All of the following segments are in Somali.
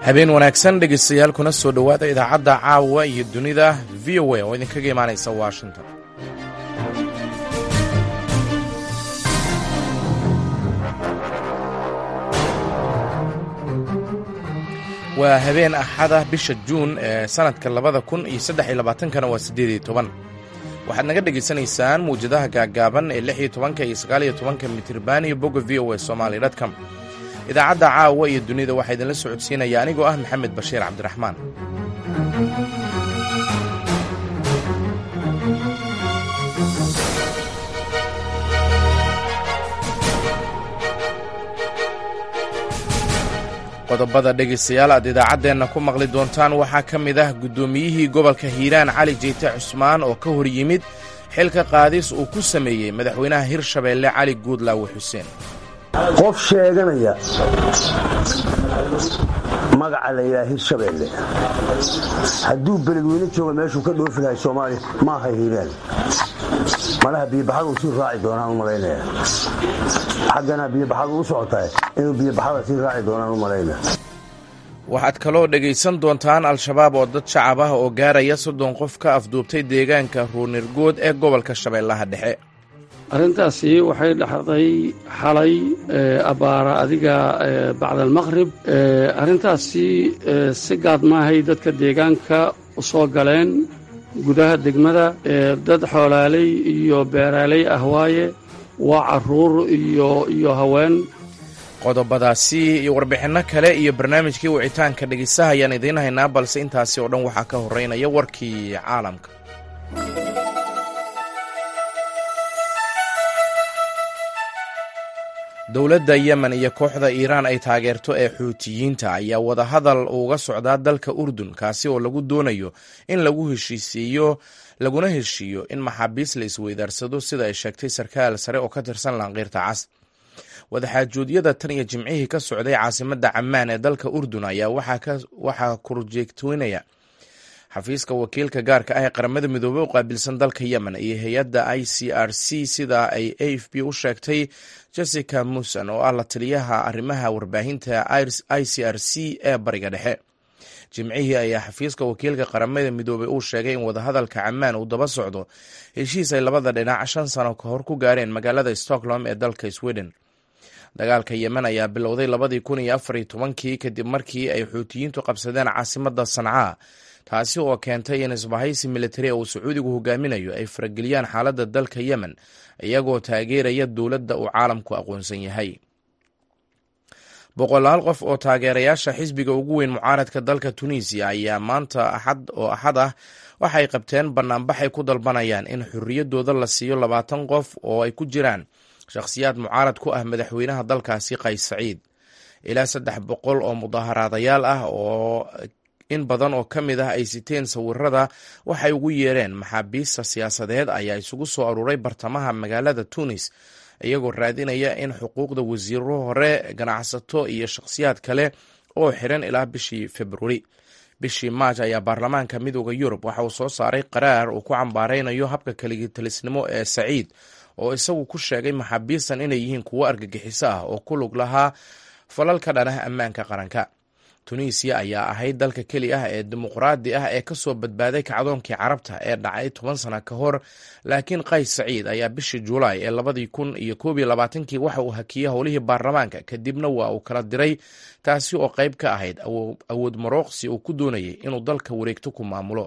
habeen wanaagsan dhegaystayaal kuna soo dhowaada idaacadda caawa iyo dunida v o a oo idinkaga imaanaysa washington. waa habeen axada bisha juun ee sanadka 2023 waa 18. waxaad naga dhegaysanaysaan mawjadaha gaagaaban ee 16 iyo 19 mitirban iyo bogga v o a somali.com. idaacadda caawa iyo dunida waxaa idinla socodsiinaya anigoo ah maxamed bashiir cabdiraxmaan. qodobada dhegaystayaal aad idaacaddeenna ku maqli doontaan waxaa ka mid ah guddoomiyihii gobolka hiiraan cali jeyte cusmaan oo ka hor yimid xilka qaadis uu ku sameeyey madaxweynaha hirshabeelle cali guudlaawe xuseen. qof sheeganaya magaca la yidhaha hirshabeelle hadduu beledweyne jooga meeshuu ka dhoofi lahay soomaaliya maaha hiiraan. malaha biyobaxadu sii raaci doonaan u malaynaya. xaggana biyobaxadu u socotaa inuu biyobaxada sii raaci doonaan u malaynaya. waxaad kaloo dhegaysan doontaan al-shabaab oo dad shacab ah oo gaaraya 30 qof ka afduubtay deegaanka ruunirgood ee gobolka shabeellaha dhexe. arrintaasi waxay dhaxday xalay abbaara adiga bacdalmaqhrib. arrintaasi si gaad maahay dadka deegaanka u soo galeen gudaha degmada. dad xoolaaley iyo beeraaley ah waaye, waa carruur iyo haween. qodobadaasi iyo warbixinno kale iyo barnaamijkii wicitaanka dhegaystaha ayaan idiin haynaa, balse intaasi oo dhan waxaa ka horraynaya warkii caalamka. dowladda yemen iyo kooxda iiraan ay taageerto ee xuutiyiinta ayaa wadahadal uga socdaa dalka urdun, kaasi oo lagu doonayo in laguna heshiiyo in maxaabiis la isweydaarsado, sida ay sheegtay sarkaal sare oo ka tirsan laanqiirta cas. wadaxaajoodiyada tan iyo jimcihii ka socday caasimadda camaan ee dalka urdun ayaa waxaa korjeegtoynaya xafiiska wakiilka gaarka ah ee qaramada midoobey u qaabilsan dalka yemen iyo hay-adda ICRC, sida ay AFP u sheegtay jessica musan oo ah la taliyaha arrimaha warbaahinta ICRC ee bariga dhexe. jimcihii ayaa xafiiska wakiilka qaramada midoobey uu sheegay in wadahadalka camaan uu daba socdo heshiis ay labada dhinac 5 sano ka hor ku gaareen magaalada Stockholm ee dalka Sweden. dagaalka yemen ayaa bilowday 2014 kadib markii ay xuutiyiintu qabsadeen caasimadda Sancaa, taasi oo keentay in isbahaysi militari uu Sacuudigu hogaaminayo ay farageliyaan xaaladda dalka Yemen, iyagoo taageeraya dowladda uu caalamku aqoonsan yahay. boqolaal qof oo taageerayaasha xisbiga ugu weyn mucaaradka dalka Tunisia ayaa maanta axad ah waxay qabteen banaanbax ay ku dalbanayaan in xorriyaddooda la siiyo 20 qof oo ay ku jiraan shakhsiyaad mucaarad ku ah madaxweynaha dalkaasi Qays Saciid. ilaa 300 oo mudaharaadayaal ah oo in badan oo ka mid ah ay siteen sawirada waxay ugu yeereen maxaabiista siyaasadeed ayaa isugu soo aruuray bartamaha magaalada Tunis, iyagoo raadinaya in xuquuqda wasiiro hore, ganacsato iyo shakhsiyaad kale oo xiran ilaa bishii Februari. bishii Maaj ayaa baarlamaanka midowda Yurub waxa uu soo saaray qaraar uu ku cambaaraynayo habka kaligitalisnimo ee Saciid, oo isagu ku sheegay maxaabiistan inay yihiin kuwo argagixiso ah oo ku lug lahaa falal ka dhanah ammaanka qaranka. Tunisia ayaa ahayd dalka keli ah ee dimuqraadi ah ee ka soo badbaaday kacdoonkii carabta ee dhacay 10 sano ka hor, laakiin Qays Saciid ayaa bishii Juulaay ee 2021 waxa uu hakiyay howlihii baarlamaanka, kadibna waa uu kala diray, taasi oo qayb ka ahayd awood marooqsi uu ku doonayay inuu dalka wareegto ku maamulo.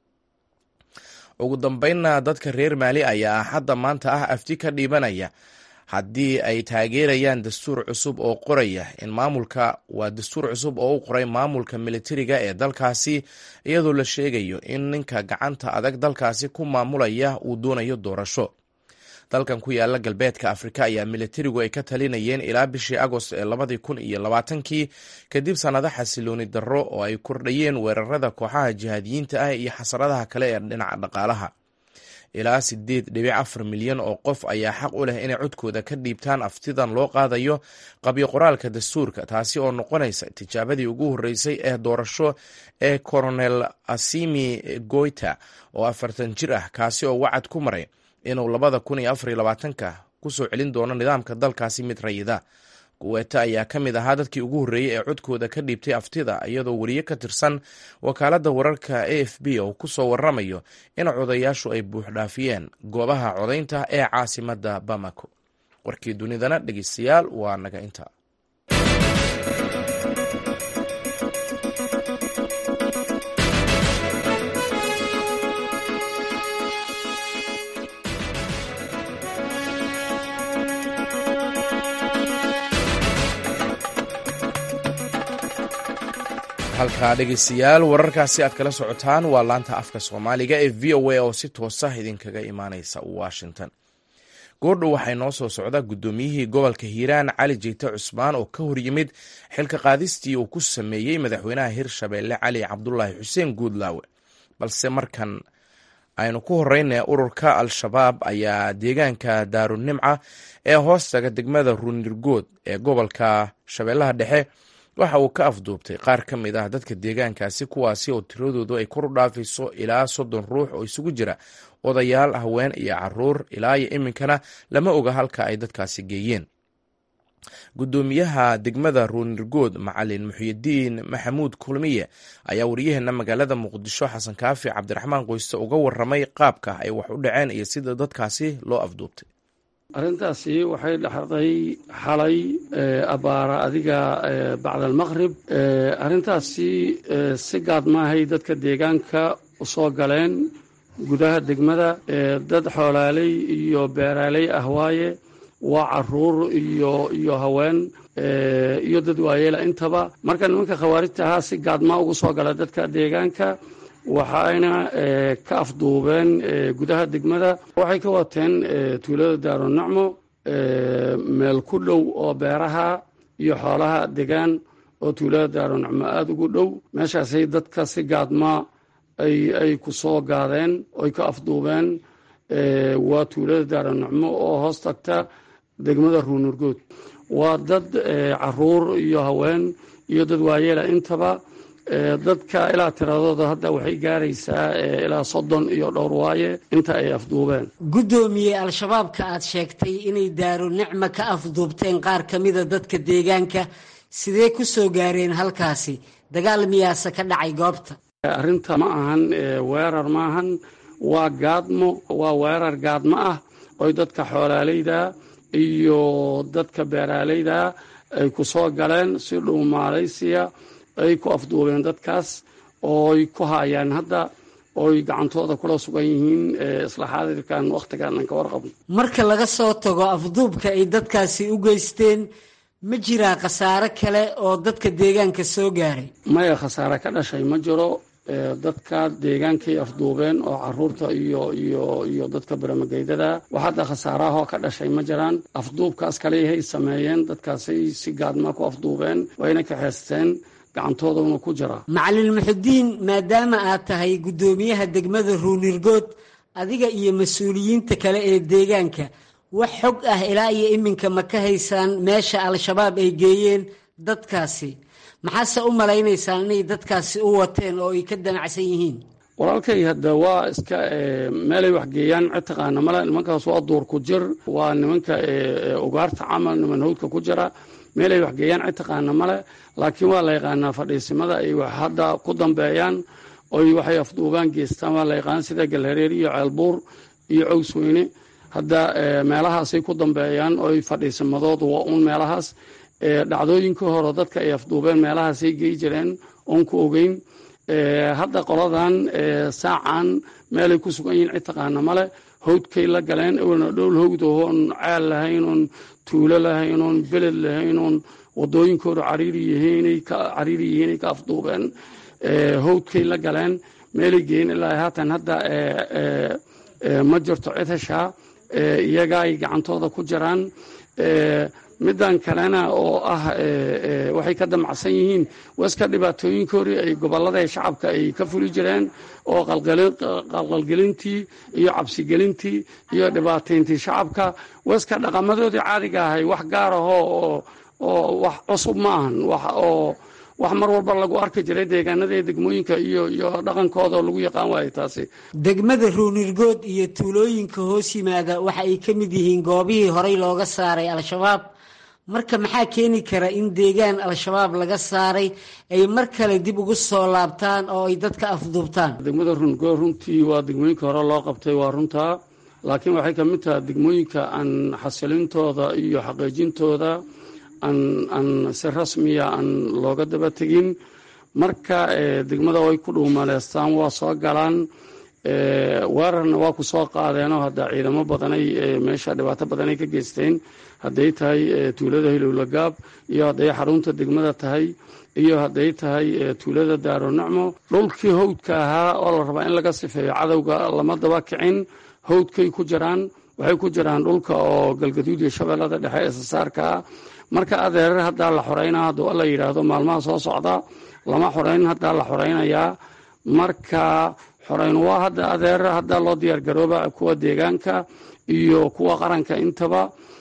ugu dambeynna dadka reer Maali ayaa axadda maanta ah afti ka dhiibanaya haddii ay taageerayaan dastuur cusub oo qoraya in dastuur cusub oo u qoray maamulka militariga ee dalkaasi, iyadoo la sheegayo in ninka gacanta adag dalkaasi ku maamulaya uu doonayo doorasho. dalkan ku yaala galbeedka Afrika ayaa militarigu ay ka talinayeen ilaa bishii Agost ee 2020 kadib sanado xasilooni darro oo ay kordhayeen weerarada kooxaha jihaadiyiinta ah iyo xasaradaha kale ee dhinaca dhaqaalaha. ilaa 8.4 milyan oo qof ayaa xaq u leh inay codkooda ka dhiibtaan aftidan loo qaadayo qabyo qoraalka dastuurka, taasi oo noqonaysa tijaabadii ugu horreysay ee doorasho ee Colonel Assimi Goita oo 40 jir ah, kaasi oo wacad ku maray inuu 2024 ku soo celin doono nidaamka dalkaasi mid rayida. kuweeta ayaa ka mid ahaa dadkii ugu horreeyey ee codkooda ka dhiibtay aftida iyadoo weriye ka tirsan wakaaladda wararka a f b oo ku soo waramayo in codayaashu ay buuxdhaafiyeen goobaha codaynta ee caasimadda bamako. warkii dunidana dhegeystayaal waa naga intaa. halkaa dhegeystayaal wararkaasi aad kala socotaan waa laanta afka soomaaliga ee v o a oo si toosa idinkaga imaaneysa washington. goordhow waxay noo soo socdaa guddoomiyihii gobolka hiiraan cali jeyte cusmaan oo ka hor yimid xilka qaadistii uu ku sameeyey madaxweynaha hirshabeelle cali cabdulaahi xuseen guudlaawe. balse markan aynu ku horeyna ururka al-shabaab ayaa deegaanka daarunimca ee hoostaga degmada ruunirgood ee gobolka shabeellaha dhexe waxa uu ka afduubtay qaar ka mid ah dadka deegaankaasi, kuwaasi oo tiradoodu ay kor u dhaafayso ilaa 30 ruux oo isugu jira odayaal, haween iyo caruur. ilaa iyo iminkana lama oga halka ay dadkaasi geeyeen. guddoomiyaha degmada ruunirgood macalin muxyidiin maxamuud kulmiye ayaa wariyaheena magaalada muqdisho xasan kaafi cabdiraxmaan qoyste uga waramay qaabka ay wax u dhaceen iyo sida dadkaasi loo afduubtay. arrintaasi waxay dhexday xalay abaara adiga bacdalmaqrib. arrintaasi si gaad maahay dadka deegaanka usoo galeen gudaha degmada. dad xoolaaley iyo beeraaley ah waaye, waa caruur iyo haween iyo dad waayeela intaba. marka nimanka khawaarijta ahaa si gaadmaa ugu soo gala dadka deegaanka, waxayna ka afduubeen gudaha degmada. waxay ka wateen tuulada daarunacmo, meel ku dhow oo beeraha iyo xoolaha degaan oo tuulada daarunacmo aada ugu dhow. meeshaasay dadka si gaadmaa ay ku soo gaadeen oy ka afduubeen. waa tuulada daarunacmo oo hoos tagta degmada ruunurgood. waa dad caruur iyo haween iyo dad waayeela intaba. dadka ilaa tiradooda hadda waxay gaaraysaa ilaa 30 iyo dhowr waaye inta ay afduubeen. guddoomiye al-shabaabka aad sheegtay inay daarunicma ka afduubteen qaar ka mida dadka deegaanka, sidee ku soo gaareen halkaasi? dagaal miyaase ka dhacay goobta? arrinta ma ahan weerar maahan, waa gaadmo, waa weerar gaadmo ah oy dadka xoolaaleyda iyo dadka beeraaleyda ay ku soo galeen si dhow maaleysiya. ay ku afduubeen dadkaas ooy ku haayaan hadda ooy gacantooda kula sugan yihiin isla xaadirkan wakhtigan aan ka warqabno. marka laga soo tago afduubka ay dadkaasi u geysteen, ma jiraa khasaare kale oo dadka deegaanka soo gaaray? maya, khasaare ka dhashay ma jiro. dadka deegaankay afduubeen oo caruurta iyo dadka baramageydada wax hadda khasaarahoo ka dhashay ma jiraan. afduubkaas kaleyahay sameeyeen, dadkaasay si gaadmaa ku afduubeen, wayna kaxeysteen, gacantooduna ku jira. macalin muxudiin, maadaama aad tahay guddoomiyaha degmada ruunirgood, adiga iyo mas-uuliyiinta kale ee deegaanka, wax xog ah ilaa iyo iminka ma ka haysaan meesha al-shabaab ay geeyeen dadkaasi? maxaase u malaynaysaan inay dadkaasi u wateen oo ay ka damacsan yihiin? walaalkay hadda waa iska meelay wax geeyaan cid taqaana male. nimankaas waa duur ku jir, waa nimanka ugaarta camal, niman hawdka ku jira. meelay wax geeyaan cid taqaana male, laakiin waa la yaqaanaa fadhiisimada ay wax hadda ku dambeeyaan oy waxay afduubaan geestaan waa la yaqaan, sida galhareer iyo ceelbuur iyo cowsweyne. hadda meelahaasay ku dambeeyaan oy fadhiisimadoodu waa uun meelahaas. dhacdooyinkii hore dadka ay afduubeen meelahaasay gey jireen oon ku ogeyn. hadda qoladan saacan meelay ku sugan yihiin cid taqaana male. hawdkay la galeen, ewelna dhowl hawdo oon ceel lahayn, oon tuulo lahayn, oon beled lahayn, oon wadooyinkooda cariiri yihiinay ka afduubeen. hawdkay la galeen, meelay geeyeen ilaa haatan hadda ma jirto cid heshaa. iyaga ay gacantooda ku jiraan. middan kalena oo ah waxay ka damacsan yihiin waska dhibaatooyinkoodii ay gobollada shacabka ay ka fuli jireen oo qalqalgelintii iyo cabsigelintii iyo dhibaatayntii shacabka. waska dhaqamadoodii caadiga ahay, wax gaar ahoo oo wax cusub ma ahan, wax mar walba lagu arki jiray deegaanada degmooyinka iyo dhaqankooda lagu yaqaan waayo taasi. degmada ruunirgood iyo tuulooyinka hoos yimaada waxa ay ka mid yihiin goobihii horey looga saaray al-shabaab. marka maxaa keeni kara in deegaan al-shabaab laga saaray ay mar kale dib ugu soo laabtaan oo ay dadka afduubtaan? degmada Runurgood runtii waa degmooyinka hore loo qabtay, waa runtaa, laakiin waxay ka mid tahay degmooyinka aan xasilintooda iyo xaqiijintooda aan si rasmiya aan looga daba tegin. marka degmada way ku dhuumaleystaan, waa soo galaan, weerarna waa ku soo qaadeenoo hadda ciidamo badanay meesha dhibaato badanay ka geysteen, hadday tahay tuulada Hilowlagaab iyo hadday xarunta degmada tahay iyo hadday tahay tuulada Daaronacmo. dhulkii hawdka ahaa oo la rabaa in laga sifeeyo cadowga lama daba kicin, hawdkay ku jiraan, waxay ku jiraan dhulka oo Galgaduud iyo Shabeellada Dhexe ee sasaarka ah. marka adeerar haddaa la xoreynaa, hadduu alla yidhaahdo maalmaha soo socda lama xoreyn, haddaa la xoreynayaa. marka xoreyn waa hadda adeerar haddaa loo diyaargarooba kuwa deegaanka iyo kuwa qaranka intaba.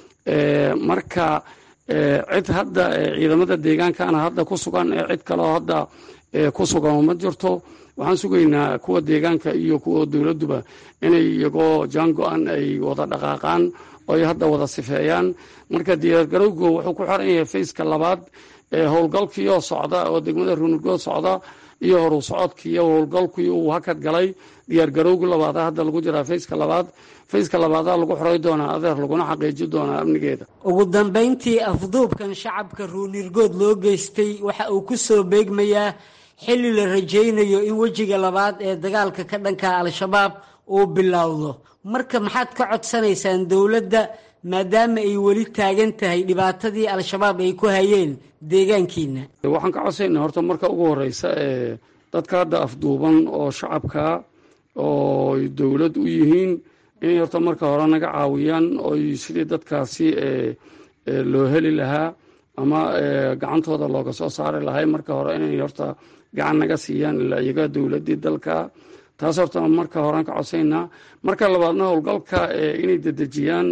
marka cid hadda ciidamada deegaankana hadda ku sugan ee cid kaleo hadda ku sugan ma jirto. waxaan sugaynaa kuwa deegaanka iyo kuwa dowladuba inay iyagoo jaango-an ay wada dhaqaaqaan oo ay hadda wada sifeeyaan. marka diyaargarowgu wuxuu ku xiran yahay fayska labaad ee howlgalkii oo socda oo degmada Runurgood socda iyo horu socodkii iyo howlgalkii uu hakad galay. diyaargarowga labaad hadda lagu jiraa fayska labaad. fayska labaad lagu xoray doonaa adeer, laguna xaqiijin doonaa amnigeeda. ugu dambeyntii afduubkan shacabka Runurgood loo geystay waxa uu ku soo beegmayaa xilli la rajaynayo in wejiga labaad ee dagaalka ka dhanka al-shabaab uu bilowdo. marka maxaad ka codsanaysaan dowladda maadaama ay weli taagan tahay dhibaatadii al-shabaab ay ku hayeen deegaankiina? waxaan ka codsaynaa horta marka ugu horeysa dadka hadda afduuban oo shacabka oo dowlad u yihiin inay horta marka hore naga caawiyaan oo sidii dadkaasi loo heli lahaa ama gacantooda looga soo saari lahay. marka hore inay horta gacan naga siiyaan ilaa iyaga dowladdii dalka, taas horta marka horean ka codsaynaa. marka labaadna howlgalka inay dedejiyaan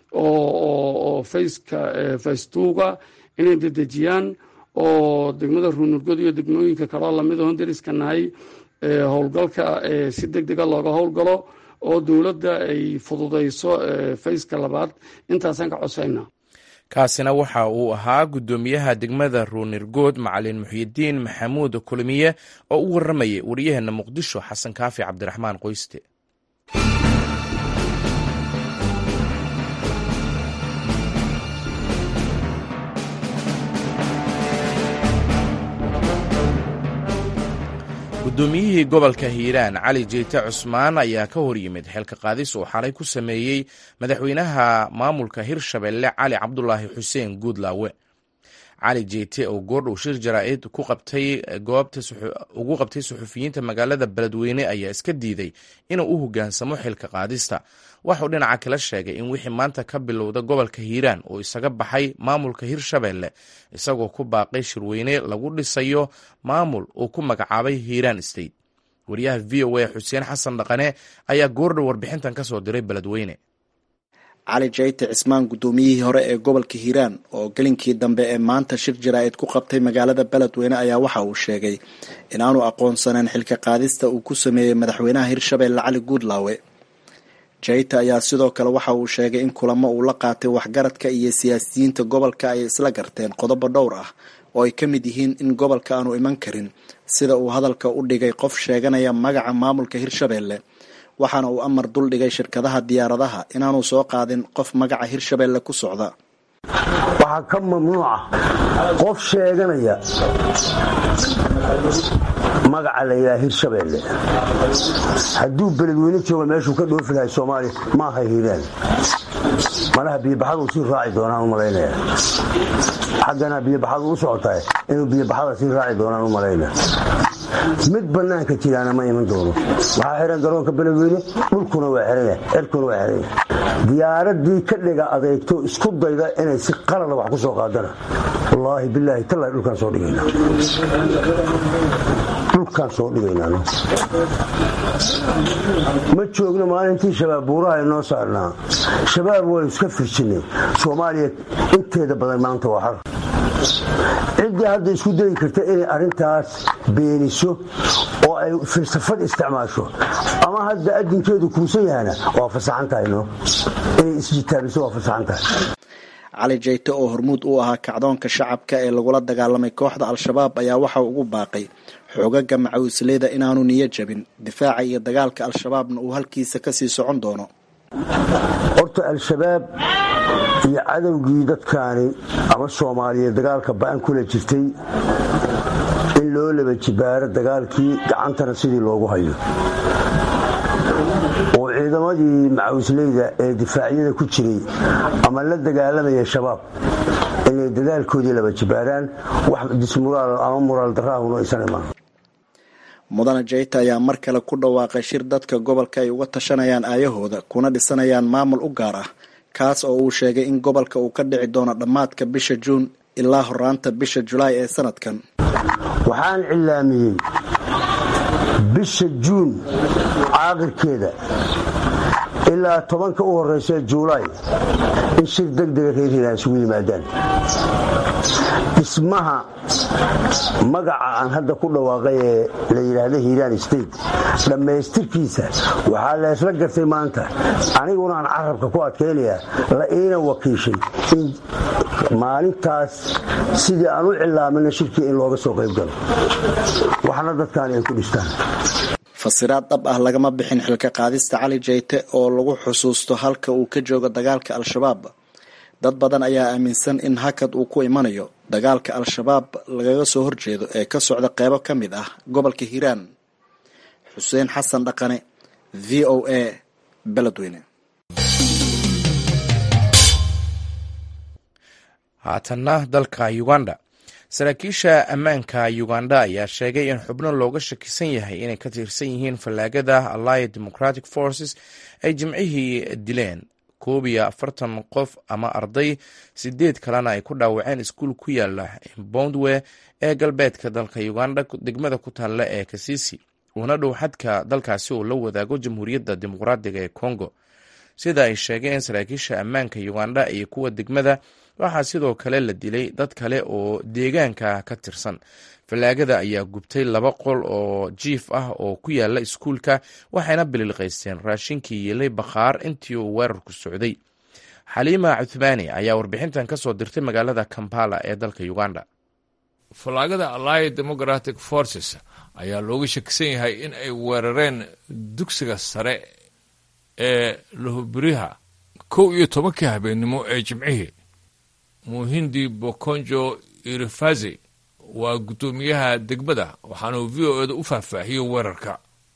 oo faystuuga inay dedejiyaan oo degmada Runurgood iyo degmooyinka kaloo lamid oo deriska nahay howlgalka si degdega looga howlgalo oo dowladda ay fududayso fayska labaad. intaasaan ka codsaynaa. kaasina waxa uu ahaa guddoomiyaha degmada Runurgood Macalin Muxyidiin Maxamuud Kulmiye oo u waramayay wariyaheena Muqdisho Xasan Kaafi Cabdiraxmaan Qoyste. guddoomiyihii gobolka Hiiraan Cali Jeyte Cusmaan ayaa ka hor yimid xilka qaadis uu xalay ku sameeyey madaxweynaha maamulka Hirshabelle Cali Cabdulaahi Xuseen Guudlaawe. Cali Jeyte oo goordhow shir jaraa'id ugu qabtay suxufiyiinta magaalada Beledweyne ayaa iska diiday inuu u hoggaansamo xilka qaadista. waxuu dhinaca kala sheegay in wixii maanta ka bilowda gobolka Hiiraan uu isaga baxay maamulka Hirshabelle isagoo ku baaqay shirweyne lagu dhisayo maamul uu ku magacaabay Hiiraan State. wariyaha VOA Xuseen Xasan Dhaqane ayaa goordhow warbixintan ka soo diray Beledweyne. Cali Jeyte Cismaan guddoomiyihii hore ee gobolka Hiiraan oo galinkii dambe ee maanta shir jaraa'id ku qabtay magaalada Beledweyne ayaa waxa uu sheegay inaanu aqoonsaneyn xilka qaadista uu ku sameeyey madaxweynaha Hirshabelle Cali Guudlaawe. Jeyte ayaa sidoo kale waxa uu sheegay in kulamo uu la qaatay waxgaradka iyo siyaasiyiinta gobolka ay isla garteen qodobo dhowr ah oo ay ka mid yihiin in gobolka aanu iman karin sida uu hadalka u dhigay qof sheeganaya magaca maamulka Hirshabelle, waxaana uu amar dul dhigay shirkadaha diyaaradaha inaanu soo qaadin qof magaca Hirshabelle ku socda. waxaa ka mamnuuca qof sheeganaya magaca la yidhaha Hirshabelle hadduu Beledweyne jooga meeshuu ka dhoofi lahay Soomaaliya maaha Hiiraan. malaha biyobaxadu sii raaci doonaan u malaynaya, xaggana biyobaxadu u socotahay inuu biyobaxada sii raaci doonaan u malaynaya. mid banaanka jiraana ma iman doono. waxaa xiran garoonka Beledweyne, dhulkuna waa xiran yahay, cirkuna waa xiran yahay. diyaaradii ka dhiga adeegto isku dayda inay si qalala wax ku soo qaadana wallaahi billaahi tallahi dhulkaan soo dhigaynaa. ma joogno maalintii shabaab buuraha inoo saarnaa. shabaab way iska firjinay. Soomaaliya inteeda badan maanta waa xar. ciddii hadda isku dayi karta inay arrintaas beeniso oo ay falsafad isticmaasho ama hadda adinkeedu kuusan yahana waa fasaxan tahay. inay isjitaabiso waa fasaxan tahay. cali jayte oo hormuud u ahaa kacdoonka shacabka ee lagula dagaalamay kooxda al-shabaab ayaa waxa ugu baaqay xoogaga macawisleyda inaanu niyo jabin difaaca iyo dagaalka al-shabaabna uu halkiisa kasii socon doono. horta al-shabaab iyo cadowgii dadkaani ama soomaaliyeed dagaalka ba-an kula jirtay in loo laba jibaaro dagaalkii gacantana sidii loogu hayo oo ciidamadii macawisleyda ee difaacyada ku jiray ama la dagaalamaya shabaab inay dadaalkoodii laba jibaaraan wax dismuraal ama muraal daraahuna aysan imaan. mudane jayte ayaa mar kale ku dhawaaqay shir dadka gobolka ay uga tashanayaan aayahooda kuna dhisanayaan maamul u gaar ah kaas oo uu sheegay in gobolka uu ka dhici doono dhammaadka bisha juun ilaa horaanta bisha julaay ee sanadkan. waxaan cilaamiyey bisha juun caaqirkeeda ilaa 10 u horeysa juulaay in shir degdega reer hiiraan isugu yimaadaan. dhismaha magaca aan hadda ku dhawaaqay ee la yidhaahdo hiiraan state dhammaystirkiisa waxaa la isla gartay maanta aniguna aan carabka ku adkaynayaa la iina wakiishay in maalintaas sidii aan u cilaamina shirkii in looga soo qayb galo waxna dadkaani ay ku dhistaan. fasiraad dhab ah lagama bixin xilka qaadista cali jayte oo lagu xusuusto halka uu ka joogo dagaalka al-shabaab. dad badan ayaa aaminsan in hakad uu ku imanayo dagaalka al-shabaab lagaga soo horjeedo ee ka socda qeybo ka mid ah gobolka hiiraan. xuseen xasan dhaqane, v o a, beledweyne. haatanna dalka uganda. saraakiisha ammaanka uganda ayaa sheegay in xubno looga shakisan yahay inay ka tirsan yihiin fallaagada allied democratic forces ay jimcihii dileen 41 qof ama arday 8 kalena ay ku dhaawaceen iskuul ku yaala Bondwe ee galbeedka dalka Uganda degmada ku taalla ee Kasisi una dhow xadka dalkaasi oo la wadaago Jamhuuriyadda Dimuqraadiga ee Congo. sida ay sheegeen saraakiisha ammaanka Uganda iyo kuwa degmada waxaa sidoo kale la dilay dad kale oo deegaanka ka tirsan. fallaagada ayaa gubtay 2 qol oo jiif ah oo ku yaala iskuulka waxayna bililqaysteen raashinkii yeelay bakhaar intii uu weerarku socday. xaliima cuthmaani ayaa warbixintan ka soo dirtay magaalada Kampala ee dalka Uganda. fallaagada Allied Democratic Forces ayaa looga shakisan yahay in ay weerareen dugsiga sare ee Lohubiriha 11 habeenimo ee Jimcihii. Muhindi Bokonjo Irifazi waa gudoomiyaha degmada waxaana uu VOA u faahfaahiyey weerarka.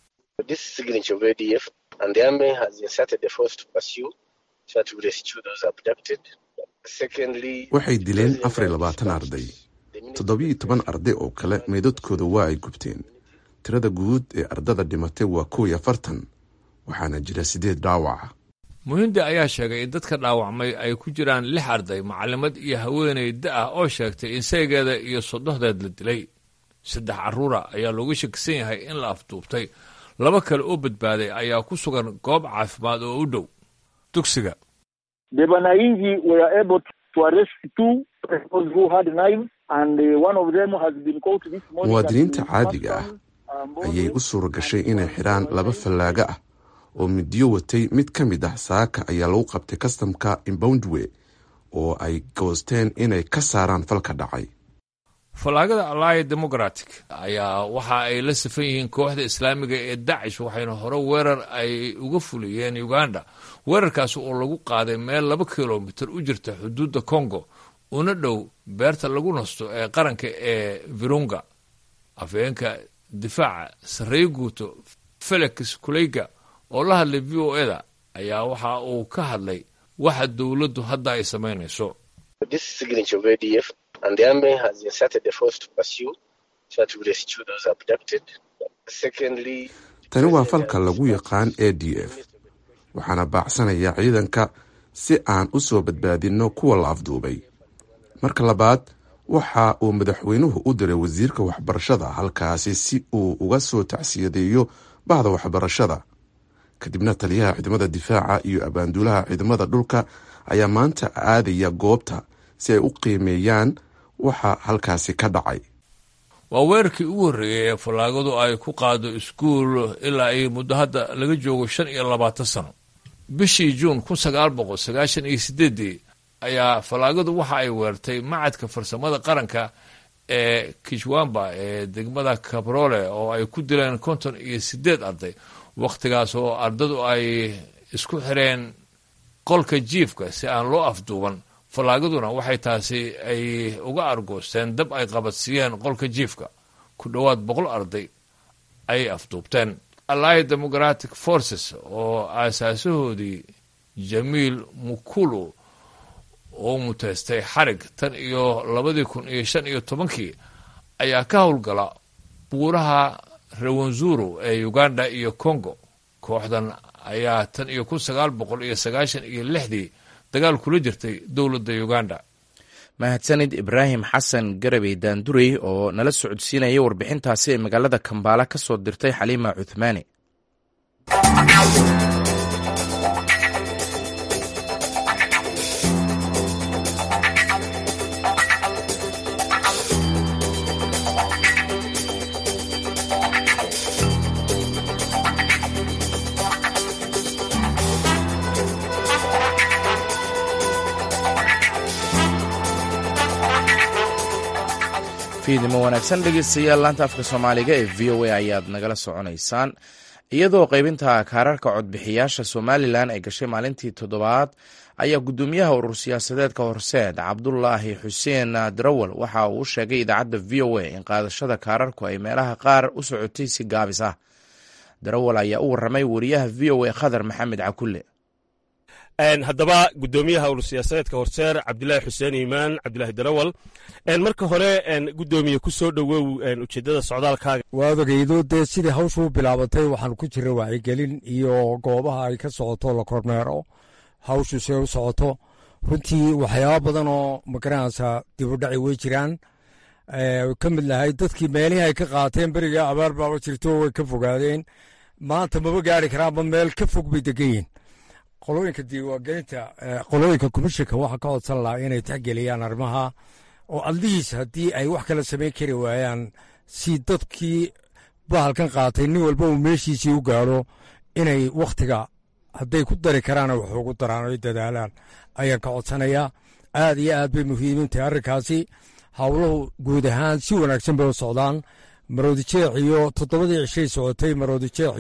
waxay dileen 24 arday 17 arday oo kale meydadkooda waa ay gubteen. tirada guud ee ardada dhimatay waa 41 waxaana jira 8 dhaawaca. muhindi ayaa sheegay in dadka dhaawacmay ay ku jiraan 6 arday macallimad iyo haweeney da ah oo sheegtay in saygeeda iyo sodohdeed la dilay. 3 carruura ayaa looga shakisan yahay in la afduubtay. 2 kale oo badbaaday ayaa ku sugan goob caafimaad oo u dhow dugsiga. muwaadiniinta caadiga ah ayay u suura gashay inay xidhaan 2 fallaaga ah oo midiyo watay. mid ka mid ah saaka ayaa lagu qabtay kastamka Imbondwe oo ay goosteen inay ka saaraan falka dhacay. fallaagada Allied Democratic ayaa waxa ay la safan yihiin kooxda islaamiga ee Daesh waxayna hore weerar ay uga fuliyeen Uganda. weerarkaas oo lagu qaaday meel 2 kilomitir u jirta xuduudda Congo una dhow beerta lagu nasto ee qaranka ee Virunga. afeenka difaaca sarreey guuto Felix Kulayga oo la hadlay VOA ayaa waxa uu ka hadlay waxa dawladdu hadda ay sameynayso. And the army has inserted the force to pursue so to rescue those abducted. Secondly, tani waa falka lagu yaqaan ADF waxaana baacsanaya ciidanka si aan u soo badbaadino kuwa la afduubay. marka labaad waxa uu madaxweynuhu u diray wasiirka waxbarashada halkaasi si uu uga soo tacsiyadeeyo bahda waxbarashada. kadibna taliyaha ciidamada difaaca iyo abaanduulaha ciidamada dhulka ayaa maanta aadaya goobta si ay u qiimeeyaan waxa halkaasi ka dhacay. waa weerarkii ugu horreeyay ee fallaagadu ay ku qaado iskuul ilaa ay muddo hadda laga joogo 25 sano. bishii Juun 1998 ayaa fallaagadu waxa ay weertay macadka farsamada qaranka ee kishwamba ee degmada kabrole oo ay ku dileen 58 arday wakhtigaas oo ardadu ay isku xireen qolka jiifka si aan loo afduuban fallaagaduna waxay taasi ay uga argoosteen dab ay qabadsiiyeen qolka jiifka ku dhowaad 100 arday ay afduubteen allied democratic forces oo aasaasahoodii jamiil mukulu oo muteystay xarig tan iyo 2015 ayaa ka howlgala buuraha Rwenzuru ee Uganda iyo Congo kooxdan ayaa tan iyo 1996 dagaal kula jirtay dowladda Uganda. mahadsanid Ibraahim Xasan Garabey Daandurey oo nala socodsiinaya warbixintaasi ee magaalada Kampala ka soo dirtay Xaliima Cuthmaani. fiidnimo wanaagsan dhegeystayaal laanta afka Soomaaliga ee VOA ayaad nagala soconaysaan iyadoo qaybinta kaararka codbixiyaasha Somaliland ay gashay maalintii 7aad ayaa gudoomiyaha urur siyaasadeedka Horseed Cabdullaahi Xuseen Darawal waxa uu sheegay idaacadda VOA in qaadashada kaararku ay meelaha qaar u socotay si gaabis ah. Darawal ayaa u warramay wariyaha VOA Khadar Maxamed Cakulle. haddaba gudoomiyaha urur siyaasadeedka Horseed Cabdullaahi Xuseen Iimaan Cabdullaahi Darawal marka hore gudoomiye ku soo dhawow ujeedada socdaalkaaga. waad ogeydo dee sidii hawshu u bilaabatay waxaan ku jiray wacyigelin iyo goobaha ay ka socoto la kormeero hawshu see u socoto runtii waxyaaba badan oo magaranaysa dib u dhaci way jiraan ka mid lahay dadkii meelihii ay ka qaateen beriga abaar baaba jirto way ka fogaadeen maanta maba gaari karaanba meel ka fog bay degan yihiin qolooyinka diiwaangelinta qolooyinka komishinka waxaa ka codsan lahaa inay tixgeliyaan arrimaha oo adlihiis haddii ay wax kala samayn kari waayaan si dadkii bahalkan qaatay nin walba uu meeshiisii u gaadho inay wakhtiga hadday ku dari karaan wax ugu daraan oo ay dadaalaan ayaan ka codsanayaa aad iyo aad bay muhiimintahay arrinkaasi howluhu guud ahaan si wanaagsan bay u socdaan maroodijeex iyo 7 cishay socotay maroodijeex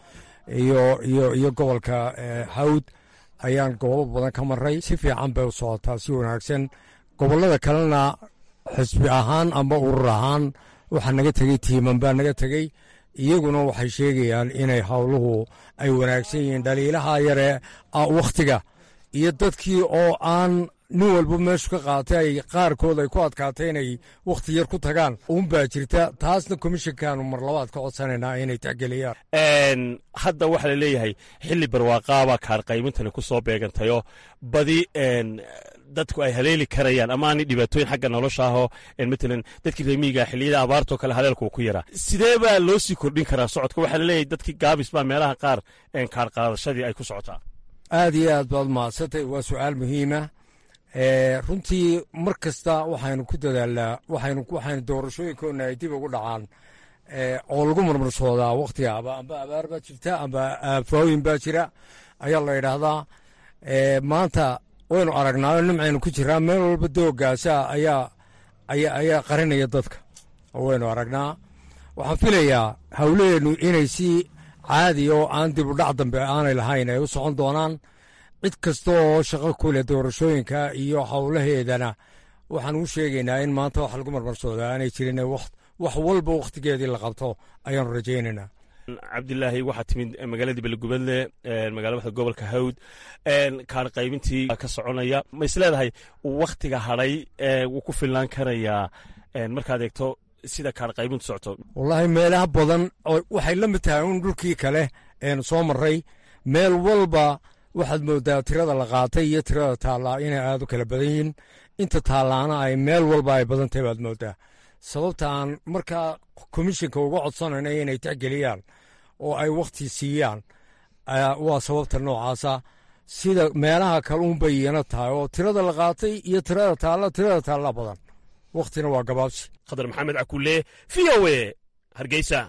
iyo gobolka hawd ayaan goobo badan ka maray si fiican bay u socotaa si wanaagsan gobollada kalena xisbi ahaan ama urur ahaan waxaa naga tegey tiiman baa naga tegey iyaguna waxay sheegayaan inay howluhu ay wanaagsan yihiin dhaliilaha yare wakhtiga iyo dadkii oo aan nin walba meeshu ka qaatay ay qaarkood ay ku adkaatay inay wakhti yar ku tagaan uunbaa jirta taasna komishinkaanu mar labaad ka codsanaynaa inay tixgeliyaan. hadda waxaa la leeyahay xilli barwaaqaabaa kaar qaybintani ku soo beegantayo badi dadku ay haleeli karayaan ama aanay dhibaatooyin xagga nolosha ahoo matalan dadkii reemiyiga xilliyada abaartoo kale haleelku ku yaraa sidee baa loo sii kordhin karaa socodka waxaa la leeyahay dadkii gaabis baa meelaha qaar kaar qaadashadii ay ku socotaa. aad iyo aad baad mahadsantay waa su'aal muhiima runtii mar kasta waxaynu ku dadaalnaa waxaynu doorashooyinkoona ay dib ugu dhacaan oo lagu marmarsoodaa wakhtiga amba abaar baa jirta amba aafooyin baa jira ayaa la yidhaahdaa maanta waynu aragnaayo nimcaynu ku jiraa meel walba doogaasa ayaa qarinaya dadka waynu aragnaa waxaan filayaa hawlaheennu inay si caadi oo aan dib u dhac dambe aanay lahayn ay u socon doonaan cid kasta oo shaqo ku leh doorashooyinka iyo howlaheedana waxaan u sheegaynaa in maanta wax lagu marmarsoodaa aanay jirin wax walba wakhtigeedii la qabto ayaanu rajaynaynaa. cabdilaahi waxaa timid magaaladii belegubadle magaalada gobolka hawd kaar qaybintii ka soconaya ma is leedahay wakhtiga hadhay wuu ku filnaan karayaa markaad eegto sida kaar qaybintu socoto. wallaahi meelaha badan waxay la mid tahay un dhulkii kale soo maray meel walba waxaad moodaa tirada la qaatay iyo tirada taallaa inay aad u kala badan yihiin inta taallaana ay meel walba ay badan tahay baad moodaa sababta aan markaa komishinka uga codsanayna inay tixgeliyaan oo ay wakhti siiyaan waa sababta noocaasa sida meelaha kale unbay iyana tahay oo tirada la qaatay iyo tirada taalla badan wakhtina waa gabaabsi. khadar maxamed cakulle v o a hargeysa.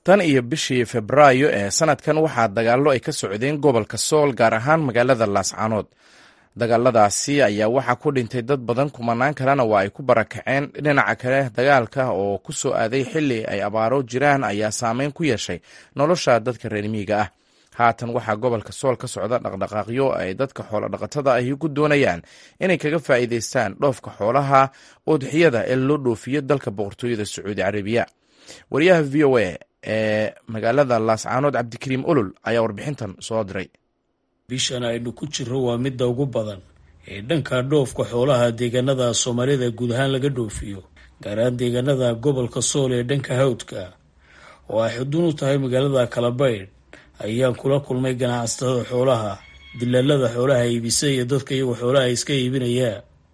tan iyo bishii Febraayo ee sanadkan waxaa dagaallo ay ka socdeen gobolka Sool gaar ahaan magaalada Laascaanood. Dagaaladaasi ayaa waxaa ku dhintay dad badan, kumanaan kalena waa ay ku barakaceen. Dhinaca kale, dagaalka oo ku soo aaday xilli ay abaaro jiraan ayaa saameyn ku yeeshay nolosha dadka reer miyiga ah. Haatan waxaa gobolka Sool ka socda dhaqdhaqaaqyo ay dadka xoolo dhaqatada ahi ku doonayaan inay kaga faa'iidaystaan dhoofka xoolaha udxiyada ee loo dhoofiyo dalka boqortooyada Sacuudi Carabiya. Wariyaha VOA ee magaalada Laascaanood Cabdikariim Olol ayaa warbixintan soo diray. bishan aynu ku jirro waa midda ugu badan ee dhanka dhoofka xoolaha deegaanada Soomaalida guud ahaan laga dhoofiyo, gaar ahaan deegaanada gobolka Sool ee dhanka hawdka oo ay xuduun u tahay magaalada Kalabaydh. Ayaan kula kulmay ganacsatada xoolaha, dilaalada xoolaha iibisa iyo dadka iyagu xoolaha iska iibinaya.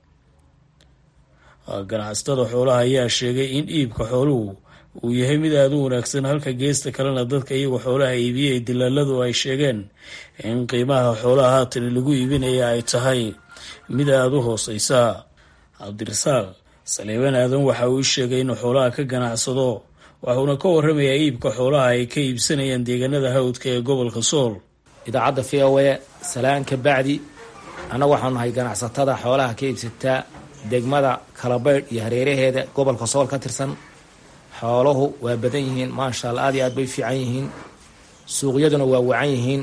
Ganacsatada xoolaha ayaa sheegay in iibka xooluhu uu yahay mid aad u wanaagsan, halka geesta kalena dadka iyagu xoolaha iibiyay dilaaladu ay sheegeen in qiimaha xoolaha haatan lagu iibinaya ay tahay mid aad u hooseysa. Cabdirasaaq Saleebaan Aadan waxa uu sheegay in xoolaha ka ganacsado, waxuuna ka warramayaa iibka xoolaha ay ka iibsanayaan deegaanada hawdka ee gobolka Sool. idaacadda VOA salaan ka bacdi, anagu waxaanu nahay ganacsatada xoolaha ka iibsata degmada Kalabaydh iyo hareeraheeda gobolka Sool ka tirsan. xooluhu waa badan yihiin, maasha Allah, aad iyo aad bay fiican yihiin, suuqyaduna waa wacan yihiin.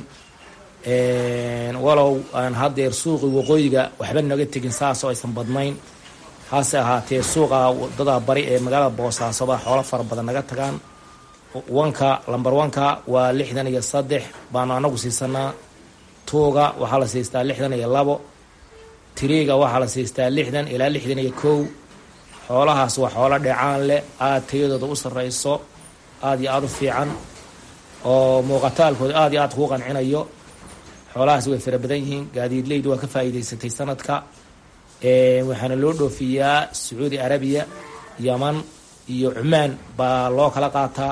walow aan haddeer suuqi waqooyiga waxba naga tegin saas oo aysan badnayn, hase ahaatee suuqa wadada bari ee magaalada Boosaaso baa xoolo fara badan naga tagaan. lambar 1 waa 63 baanu anagu siisanaa. tuuga waxaa la siistaa 62, tiriiga waxaa la siistaa 60 ilaa 61. xoolahaas waa xoolo dheecaan leh, aad tayadooda u sarreyso, aad iyo aad u fiican, oo muuqataalkooda aad iyo aad kuu qancinayo. xoolahaas way fara badan yihiin, gaadiidleydu waa ka faa'iidaysatay sanadka. waxaana loo dhoofiyaa Sacuudi Carabiya, Yaman iyo Cumaan baa loo kala qaataa.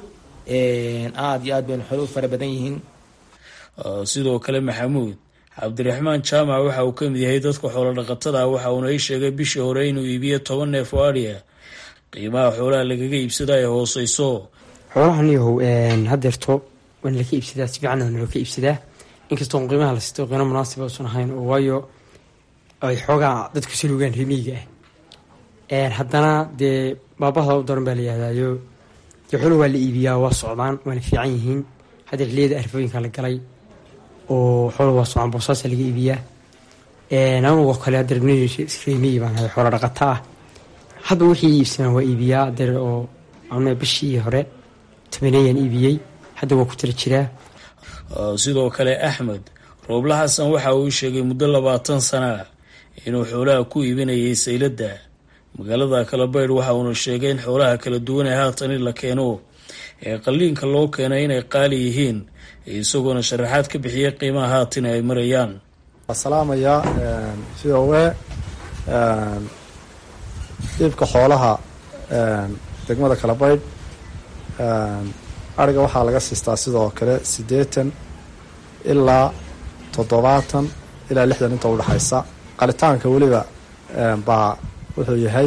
aad iyo aad baynu xoolo u fara badan yihiin. sidoo kale Maxamuud Cabdiraxmaan Jaamac waxa uu ka mid yahay dadka xoolo dhaqatada, waxa uuna ii sheegay bishii hore inuu iibiyo 10 neef oo ariya. qiimaha xoolaha lagaga iibsada ay hooseyso. xoolahan yahow hadeerto waan laga iibsadaa, si fiican waan laga iibsadaa, inkastoo qiimaha la siisto qiimo munaasib ah uusan ahayn, oo waayo ay xoogaa dadku saluugaan rimiga ah. haddana dee baabaha u daran baa la yihahdayo, dee xoolo waa la iibiyaa, waa socdaan, waana fiican yihiin. haddeer xilliyada arfooyinka la galay oo xoolo waa socon Boosaaso laga iibiyaa. anigoo kale haddeer rimiga baan ahay, xoolo dhaqata ah. hadda wixii iibsanaa waa iibiyaa haddeer, oo ama bishii hore 8 iibiyey, hadda waa ku tala jiraa. sidoo kale Axmed Rooble Xasan waxa uu sheegay muddo 20 sano inuu xoolaha ku iibinayay sayladda magaalada Kalabaydh. waxa uuna sheegay in xoolaha kala duwan ee haatan la keeno ee qaliinka loo keenay inay qaali yihiin, isagoona sharaxaad ka bixiyay qiimaha haatan ay marayaan. salaamaya VOA iibka xoolaha degmada Kalabaydh. ariga waxaa laga siistaa sidoo kale 80 ilaa 70 ilaa 60 inta u dhaxaysa. qalitaanka weliba baa wuxuu yahay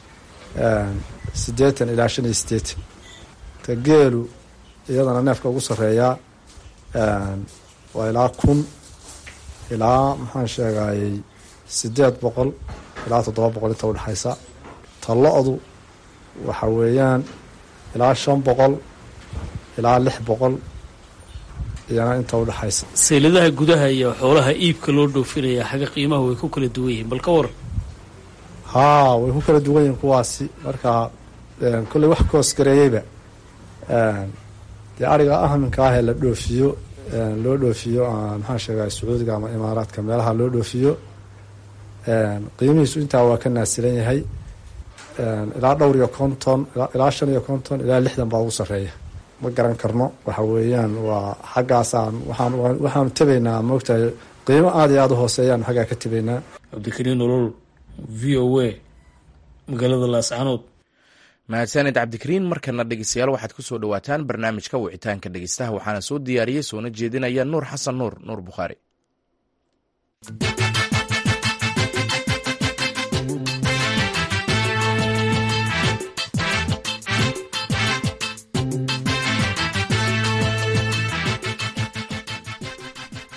80 ilaa 85. ka geelu iyadana neefka ugu sarreeyaa waa ilaa 1000 ilaa maxaan sheegayay 800 ilaa 700 inta u dhaxaysa. tallo'du waxa weeyaan ilaa 500 ilaa 600 iyana inta u dhaxaysa. sayladaha gudaha iyo xoolaha iibka loo dhoofinaya xaga qiimaha way ku kala duwan yihiin, bal ka war. way ku kala duwan yihiin kuwaasi. marka kolley wax koosgareeyeyba dee ariga ahminka ah ee loo dhoofiyo maxaan sheegay Sacuudiga ama Imaaraadka meelaha loo dhoofiyo, qiimihiisu intaa waa ka naasilan yahay. ilaa dhowr iyo 50 ilaa 55 ilaa 60 baa ugu sarreeya. ma garan karno, waxa weeyaan waa xaggaasaan waxaanu tabaynaa, moogtahay qiimo aad iyo aad u hooseeyaan xaggaa ka tabaynaa. Cabdikariin Olol, VOA, magaalada Laascaanood. mahadsanid Cabdikariin. markana dhegeystayaal waxaad ku soo dhawaataan barnaamijka wicitaanka dhegeystaha, waxaana soo diyaariyey soona jeedinaya Nuur Xasan Nuur Bukhaari.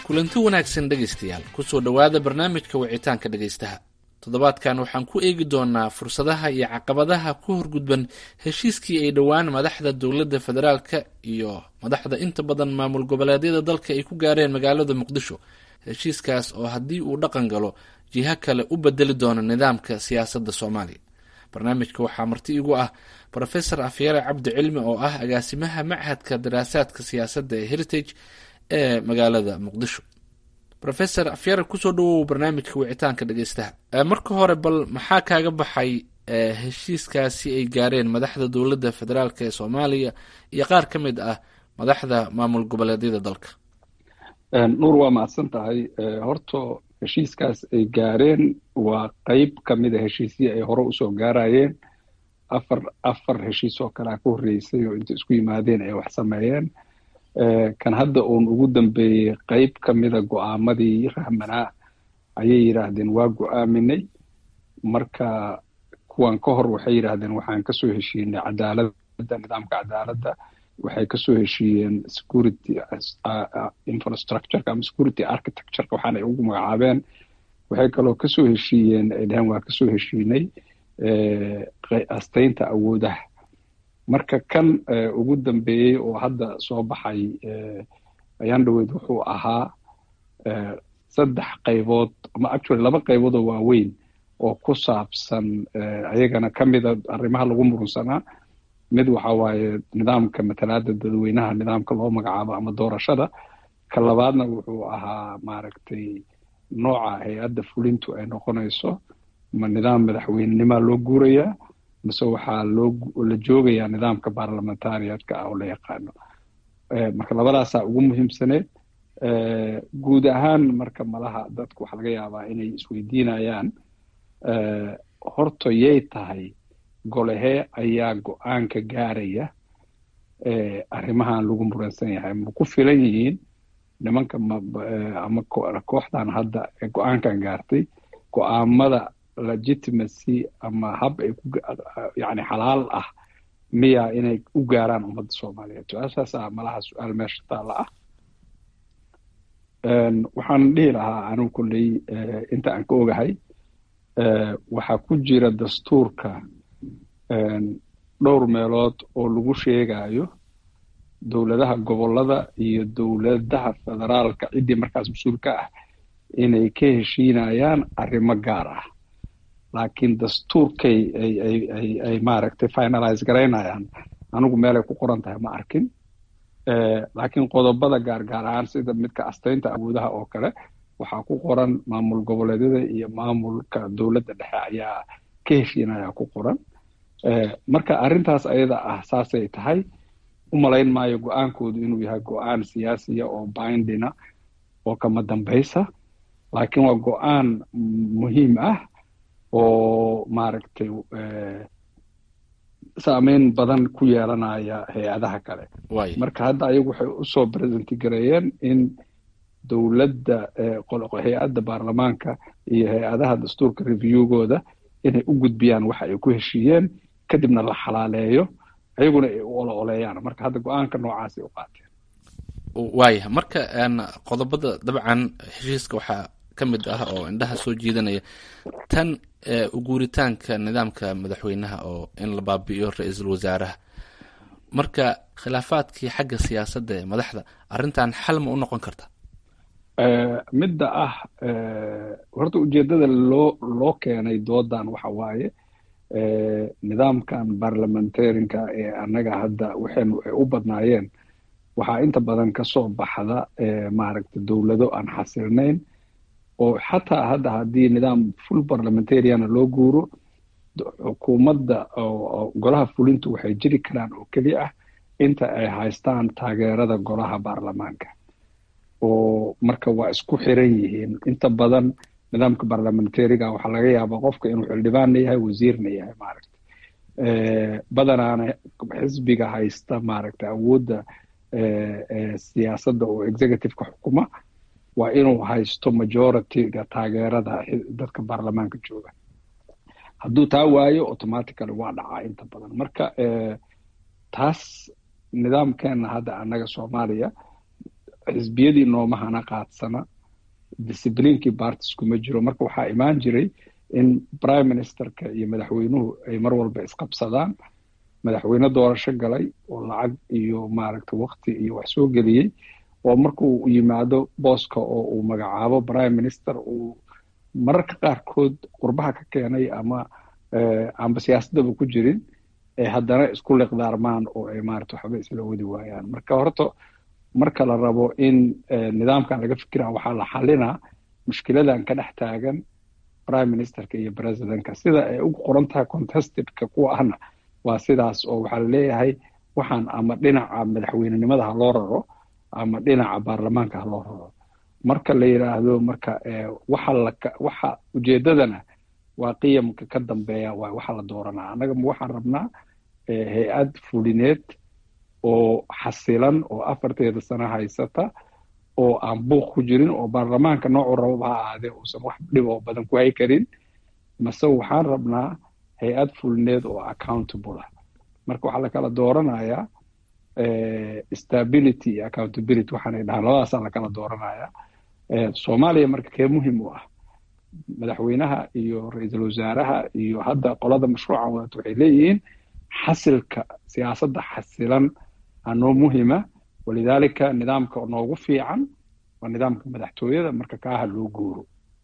kulanti wanaagsan dhegaystayaal kusoo dhowaada barnaamijka wicitaanka dhegaystaha. toddobaadkan waxaan ku eegi doonaa fursadaha iyo caqabadaha ku horgudban heshiiskii ay dhowaan madaxda dowladda federaalka iyo madaxda inta badan maamul goboleedyada dalka ay ku gaareen magaalada muqdisho. heshiiskaas oo haddii uu dhaqan galo jiho kale u bedeli doona nidaamka siyaasadda soomaaliya. barnaamijka waxaa marti igu ah Professor Afyare Cabdi Cilmi oo ah agaasimaha Machadka Daraasaadka Siyaasadda ee Heritage ee magaalada muqdisho. Professor Afyare, kusoo dhawow barnaamijka wicitaanka dhegaystaha. marka hore bal maxaa kaaga baxay heshiiskaasi ay gaareen madaxda dowladda federaalk ee Soomaaliya iyo qaar ka mid ah madaxda maamul goboleedyada dalka? nuur, waa mahadsan tahay. horta heshiiskaas ay gaareen waa qayb ka mid a heshiisii ay hore usoo gaarayeen. afar heshiis oo kalea ka horreysay oo inta isku yimaadeen ay wax sameeyeen. kan hadda uun ugu dambeeyey qayb ka mida go-aamadii rahmanaa ayay yidhaahdeen waa go-aaminay. marka kuwan ka hor waxay yidhaahdeen waxaan kasoo heshiinay cadaaladda, nidaamka cadaaladda. waxay kasoo heshiiyeen security infrastructureka ama security architectureka waxaana ay ugu magacaabeen. waxay kaloo kasoo heshiiyeen ay dhaheen waa kasoo heshiinay astaynta awoodaha. marka kan ugu dambeeyey oo hadda soo baxay ayaan dhaweyd wuxuu ahaa 3 qaybood ama actually 2 qaybood oo waaweyn oo ku saabsan ayagana ka mida arrimaha lagu murunsanaa. mid waxa waaye nidaamka matalaadda dadweynaha, nidaamka loo magacaabo ama doorashada. ka labaadna wuxuu ahaa maaragtay nooca hay-adda fulintu ay noqonayso, ma nidaam madaxweynenima loo guurayaa mise waxaa la joogayaa nidaamka baarlamentariyaadka ah oo la yaqaano. marka labadaasaa ugu muhiimsaneed. guud ahaan marka malaha dadku waxaa laga yaabaa inay isweydiinayaan horta yay tahay golehee ayaa go-aanka gaaraya arrimahan lagu muransan yahay. ma ku filan yihiin nimanka ama kooxdan hadda go-aankan gaartay go-aamada legitimacy ama hab ay yani xalaal ah miya inay u gaaraan ummadda Soomaaliyeed? su-aashaasa malaha su-aal meesha taala ah. waxaan dhihi lahaa anigu kulley inta aan ka ogahay waxaa ku jira dastuurka dhowr meelood oo lagu sheegayo dowladaha gobolada iyo dowladaha federaalka ciddii markaas mas-uulka ah inay ka heshiinayaan arrimo gaar ah, laakiin dastuurkay ay maaragtay finalize garaynayaan anigu meelay ku qoran tahay ma arkin. laakiin qodobada gaargaar ahaan sida midka astaynta awoodaha oo kale waxaa ku qoran maamul goboleedyada iyo maamulka dowladda dhexe ayaa ka heshiinaya ku qoran. marka arrintaas ayada ah saasay tahay. u malayn maayo go-aankoodu inuu yahay go-aan siyaasiya oo bindina oo kama dambaysa, laakiin waa go-aan muhiim ah oo maaragtay saameyn badan ku yeelanaya hay-adaha kale. marka hadda ayagu waxay usoo presenti gareeyeen in dowladda hay-adda baarlamaanka iyo hay-adaha dastuurka reviewgooda inay u gudbiyaan waxa ay ku heshiiyeen, kadibna la xalaaleeyo, ayaguna ay u olo-oleeyaan. marka hadda go-aanka noocaasay u qaateen. waaya marka qodobada dabcan heshiiska waxaa ka mid ah oo indhaha soo jiidanaya tan uguuritaanka nidaamka madaxweynaha oo in la baabi'iyo ra-iisul wasaaraha. marka khilaafaadkii xagga siyaasadda ee madaxda arrintan xal ma u noqon karta? midda ah horta ujeeddada loo keenay doodan waxa waaye nidaamkan barlamentarinka ee annaga hadda waxaynu ay u badnaayeen waxaa inta badan ka soo baxda maaragtay dowlado aan xasilnayn oo xataa hadda haddii nidaam full parliamentariana loo guuro xukuumadda golaha fulintu waxay jiri karaan oo keliya ah inta ay haystaan taageerada golaha baarlamaanka. oo marka waa isku xiran yihiin inta badan nidaamka barlamentariga waxaa laga yaabaa qofka inuu xildhibaanna yahay, wasiirna yahay maaragtay. badanaana xisbiga haysta maaragtay awoodda siyaasadda oo executive-ka xukuma waa inuu haysto majority-ga taageerada dadka baarlamaanka jooga. hadduu taa waayo automatically waa dhacaa inta badan. marka taas nidaamkeena hadda annaga Soomaaliya xisbiyadii noomahana qaadsana disciplinkii bartis kuma jiro marka waxaa imaan jiray in prime ministerka iyo madaxweynuhu ay mar walba isqabsadaan madaxweyne doorasho galay oo lacag iyo maaragtay waqti iyo wax soo geliyey oo markuu yimaado booska oo uu magacaabo prime minister uu mararka qaarkood qurbaha ka keenay ama aanba siyaasadaba ku jirin ee haddana isku liqdaarmaan oo ay maaragtay waxba isla wadi waayaan marka horta marka la rabo in nidaamkan laga fikira waxaa la xalinaa mushkiladan ka dhex taagan prime ministerka iyo presidentka sida ay ugu qoran tahay contestedka kuwa ahna waa sidaas oo waxaa la leeyahay waxaan ama dhinaca madaxweynenimada ha loo raro ama dhinaca baarlamaanka ha loo raro marka la yiraahdo marka waxa ujeedadana waa qiyamka ka dambeeya waa waxa la dooranaa annaga waxaan rabnaa hay-ad fulineed oo xasilan oo afarteeda sano haysata oo aan buuq ku jirin oo baarlamaanka noocuu rababa ha ahaadee uusan wax dhib oo badan ku hay karin mase waxaan rabnaa hay-ad fulineed oo accountable ah marka waxaa lakala dooranayaa stability iyo accountability waxaanay dhahaan labadaasaa lakala dooranayaa soomaaliya marka kee muhim u ah madaxweynaha iyo ra-iisul wasaaraha iyo hadda qolada mashruucan wadato waxay leeyihiin xasilka siyaasadda xasilan anoo muhima walidaalika nidaamka noogu fiican waa nidaamka madaxtooyada marka kaaha loo guuro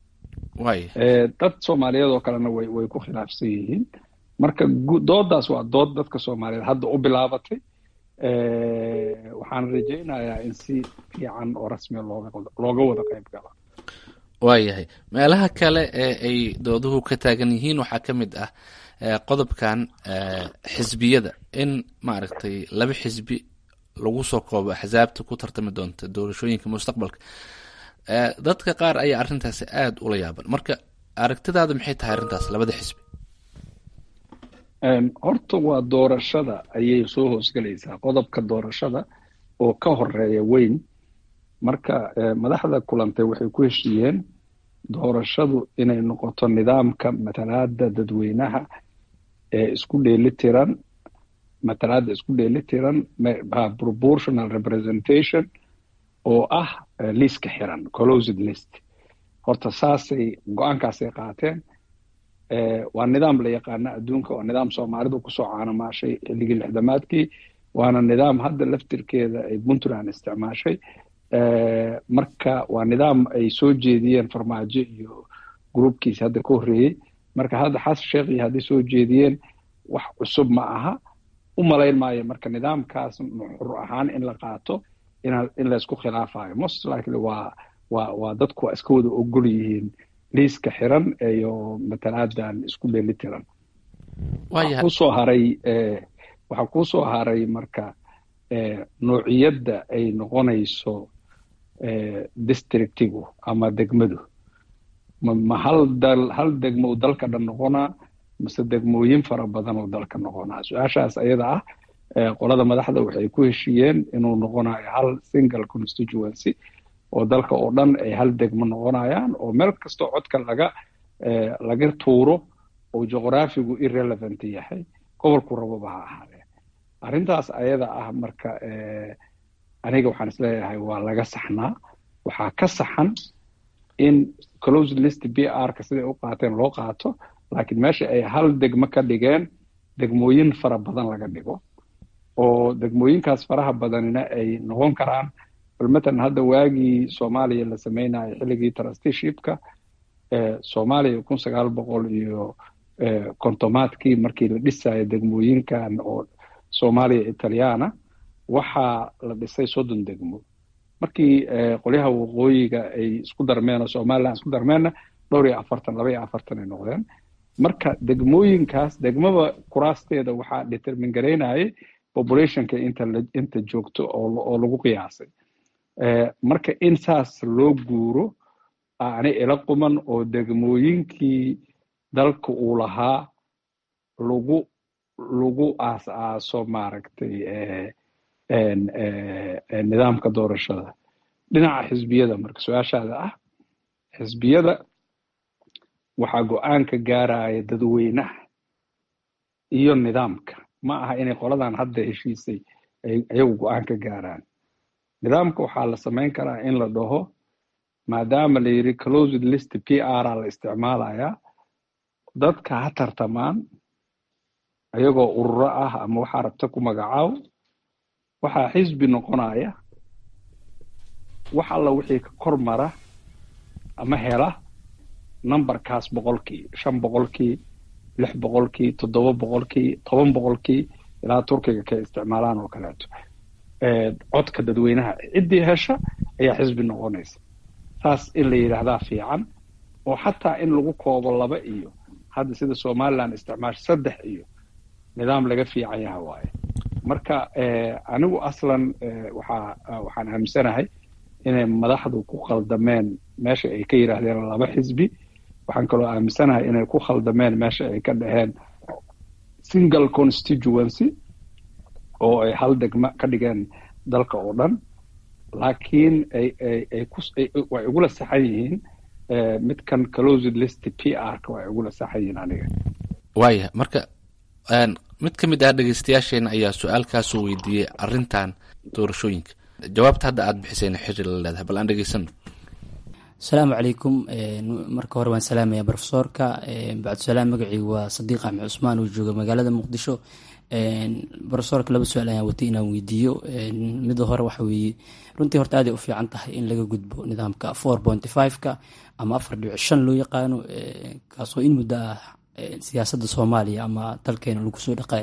dad soomaaliyeed oo kalena way ku khilaafsan yihiin marka doodaas waa dood dadka soomaaliyeed hadda u bilaabatay waxaan rajaynayaa in si fiican oo rasmiya looga wada qayb galo waayahay meelaha kale ee ay dooduhu ka taagan yihiin waxaa ka mid ah qodobkan xisbiyada in maaragtay laba xisbi lagu soo koobo axsaabta ku tartami doonta doorashooyinka mustaqbalka dadka qaar ayaa arrintaasi aada ula yaaban marka aragtidaada maxay tahay arrintaas labada xisbi horta waa doorashada ayay soo hoosgelaysaa qodobka doorashada oo ka horeeya weyn marka madaxda kulantay waxay ku heshiiyeen doorashadu inay noqoto nidaamka matalaada dadweynaha ee isku dheelitiran matalaada isku dheelitiran proportional representation oo ah liiska xiran closed list horta saasay go-aankaasay qaateen waa nidaam la yaqaana adduunka waa nidaam soomaalidu kusoo caanamaashay xilligii lixdamaadkii waana nidaam hadda laftirkeeda ay puntland isticmaashay marka waa nidaam ay soo jeediyeen farmaajo iyo groupkiisa hadda ka horreeyey marka hadda xasan sheekh iyo hadday soo jeediyeen wax cusub ma aha u malayn maayo marka nidaamkaas xur ahaan in la qaato in laysku khilaafayo most likely waa dadku waa iska wada ogol yihiin liiska xiran iyo matalaadan isku dheelitiran waxaa kusoo haray marka noociyadda ay noqonayso districtigu ama degmadu ma hal degmo uu dalka dhan noqonaa mase degmooyin fara badan oo dalka noqonaa su-aashaas ayada ah qolada madaxda waxay ku heshiiyeen inuu noqonayo hal single constituency oo dalka oo dhan ay hal degmo noqonayaan oo meel kastoo codka laga tuuro oo juqraafigu irrelevant yahay gobolku rababa ha ahaadee arrintaas ayada ah marka aniga waxaan isleeyahay waa laga saxnaa waxaa ka saxan in closed list BR-ka siday u qaateen loo qaato laakiin meesha ay hal degmo ka dhigeen degmooyin fara badan laga dhigo oo degmooyinkaas faraha badanina ay noqon karaan bal matalan hadda waagii soomaaliya la sameynayo xilligii trusteeshipka soomaaliya 1950 markii la dhisayo degmooyinkan oo soomaaliya italyaana waxaa la dhisay 30 degmo markii qolyaha waqooyiga ay isku darmeen oo somaliland isku darmeenna 42 ay noqdeen marka degmooyinkaas degmada kuraasteeda waxaa determine garaynayay populationka inta joogto oo lagu qiyaasay marka in saas loo guuro aanay ila quman oo degmooyinkii dalka uu lahaa lagu aas-aaso maaragtay nidaamka doorashada dhinaca xisbiyada marka su-aashaada ah xisbiyada waxaa go-aanka gaaraya dadweynaha iyo nidaamka ma aha inay qoladan hadda heshiisay ayagu go-aan ka gaaraan nidaamka waxaa la samayn karaa in la dhaho maadaama la yidhi closed list PR la isticmaalayaa dadka ha tartamaan ayagoo ururo ah ama waxaa rabta ku magacaaw waxaa xisbi noqonaya wax alla wixii ka kor mara ama hela numberkaas 5%, 6%, 7%, 10%, ilaa Turkiga ka isticmaalaan oo kaleeto codka dadweynaha ciddii hesha ayaa xisbi noqonaysa. saas in la yiraahdaa fiican oo xataa in lagu koobo 2 iyo hadda sida Somaliland isticmaash 3 iyo nidaam laga fiican yahay waaye. marka anigu aslan waxaan aaminsanahay inay madaxdu ku khaldameen meesha ay ka yiraahdeen 2 xisbi. waxaan kaloo aaminsanahay inay ku khaldameen meesha ay ka dhaheen single constituency oo ay hal degma ka dhigeen dalka oo dhan, laakiin way ugula saxan yihiin midkan closed list PR-ka way ugula saxan yihiin aniga. waaya marka mid ka mid ah dhegeystayaasheena ayaa su-aalkaasoo weydiiyey arrintan doorashooyinka. jawaabta hadda aad bixisayna xiri la leedahay, bal aan dhegeysano. asalaamu calaykum. marka hore waan salaamaya brofesorka. bacdusalaam magacii waa Sadiiq Axmed Cusmaan oo jooga magaalada Muqdisho. brofesorka 2 su-aal ayaan watay inaan weydiiyo. midda hore waxa weeye runtii horta aad ay u fiican tahay in laga gudbo nidaamka 4.5ka ama 4.5 loo yaqaano, kaasoo in muddo ah siyaasadda Soomaaliya ama dalkeena lagu soo dhaqay.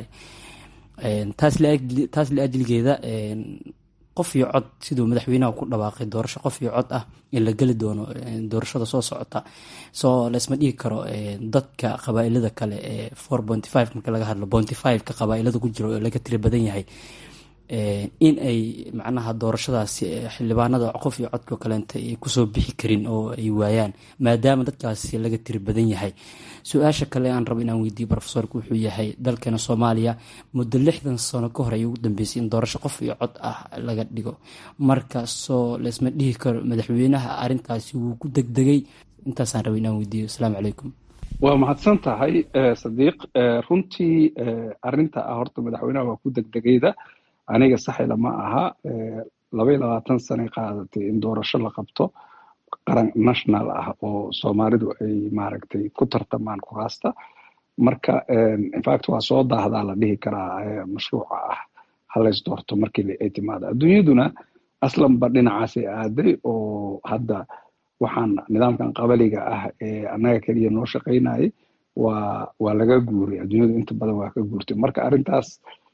taas la ajligeeda qof iyo cod sidoo madaxweynaha ku dhawaaqay doorasho qof iyo cod ah in la geli doono doorashada soo socota. soo leesma dhigi karo dadka qabaa'ilada kale ee 4.5 marka laga hadlo 0.5ka qabaa'ilada ku jiro oo laga tiri badan yahay in ay macnaha doorashadaasi xildhibaanada qof iyo codka kaleenta ay kusoo bixi karin oo ay waayaan maadaama dadkaasi laga tiri badan yahay. su-aasha kale aan rabo inaan weydiiyo brofesorku wuxuu yahay dalkeena Soomaaliya muddo 60 sano ka hor ayuu ugu dambeysay in doorasho qof iyo cod ah laga dhigo. marka soo leesma dhihi karo madaxweynaha arrintaasi wuu ku degdegay. intaasaan rabo inaan weydiiyo. asalaamu calaykum. waa mahadsan tahay Sadiiq. runtii arrinta horta madaxweynaha waa ku degdegayda aniga saxila ma aha. 22 sano qaadatay in doorasho la qabto qaran national ah oo Soomaalidu ay maaragtay ku tartamaan kuraasta. marka in fact waa soo daahdaa la dhihi karaa mashruuca ah halays doorto markii ay timaado. adduunyaduna aslan ba dhinacaasay aaday oo hadda waxaan nidaamkan qabaliga ah ee annaga kaliya noo shaqaynayay waa laga guuray. adduunyadu inta badan waa ka guurtay. marka arrintaas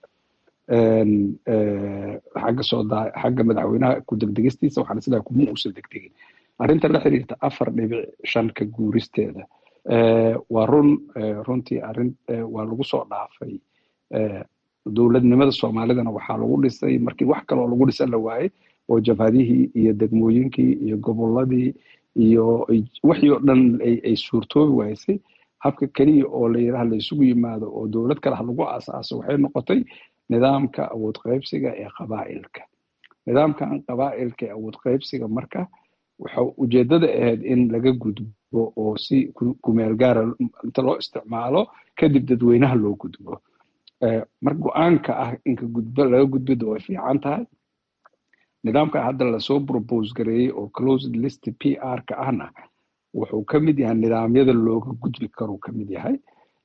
xagga madaxweynaha ku degdegistiisa waxaan isleeyahay kuma uusan degdegin. arrinta la xiriirta 4.5 ka guuristeeda waa runtii arrin waa lagu soo dhaafay. dowladnimada Soomaalidana waxaa lagu dhisay markii wax kale oo lagu dhisan la waayay oo jabhadihii iyo degmooyinkii iyo gobolladii iyo wixii oo dhan ay suurtoobi waysay. habka kaliya oo la yiraahdo la isugu yimaado oo dowlad kale lagu aasaaso waxay noqotay nidaamka awood qaybsiga ee qabaa'ilka. nidaamkan qabaa'ilka ee awood qaybsiga marka waxa ujeedada ahayd in laga gudbo oo si ku meel gaar inta loo isticmaalo kadib dadweynaha loo gudbo. marka go'aanka ah in laga gudbido way fiican tahay. nidaamka hadda la soo propose gareeyay oo closed list PR-ka ahna wuxuu ka mid yahay nidaamyada looga gudbi karo ka mid yahay.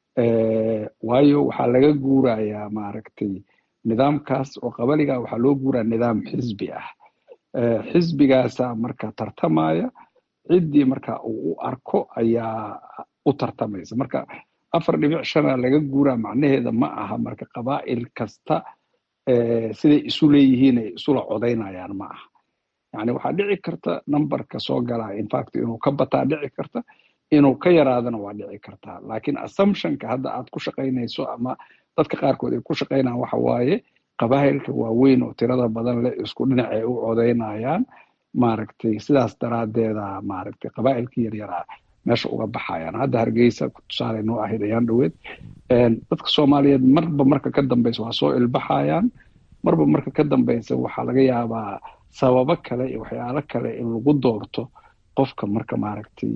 waayo waxaa laga guurayaa maaragtay nidaamkaas oo qabaliga waxaa loo guuraa nidaam xisbi ah. xisbigaasa marka tartamaya ciddii marka uu u arko ayaa u tartamaysa. marka 4.5 laga guuraa macnaheeda ma aha marka qabaa'il kasta siday isu leeyihiin ay isula codaynayaan ma aha. yani waxaa dhici karta numberka soo galaa in fact inuu ka bataa dhici karta, inuu ka yaraadana waa dhici kartaa. laakiin assumptionka hadda aad ku shaqaynayso ama dadka qaarkood ay ku shaqaynayaan waxa waaye qabaa'ilka waaweyn oo tirada badan leh isku dhinac ay u codaynayaan maaragtay. sidaas daraadeeda maaragtay qabaa'ilkii yaryaraa meesha uga baxayaan. hadda Hargeysa tusaale noo ahayd ayaan dhaweed. dadka Soomaaliyeed marba marka ka dambeysa waa soo ilbaxayaan. marba marka ka dambeysa waxaa laga yaabaa sababo kale iyo waxyaalo kale in lagu doorto qofka marka maaragtay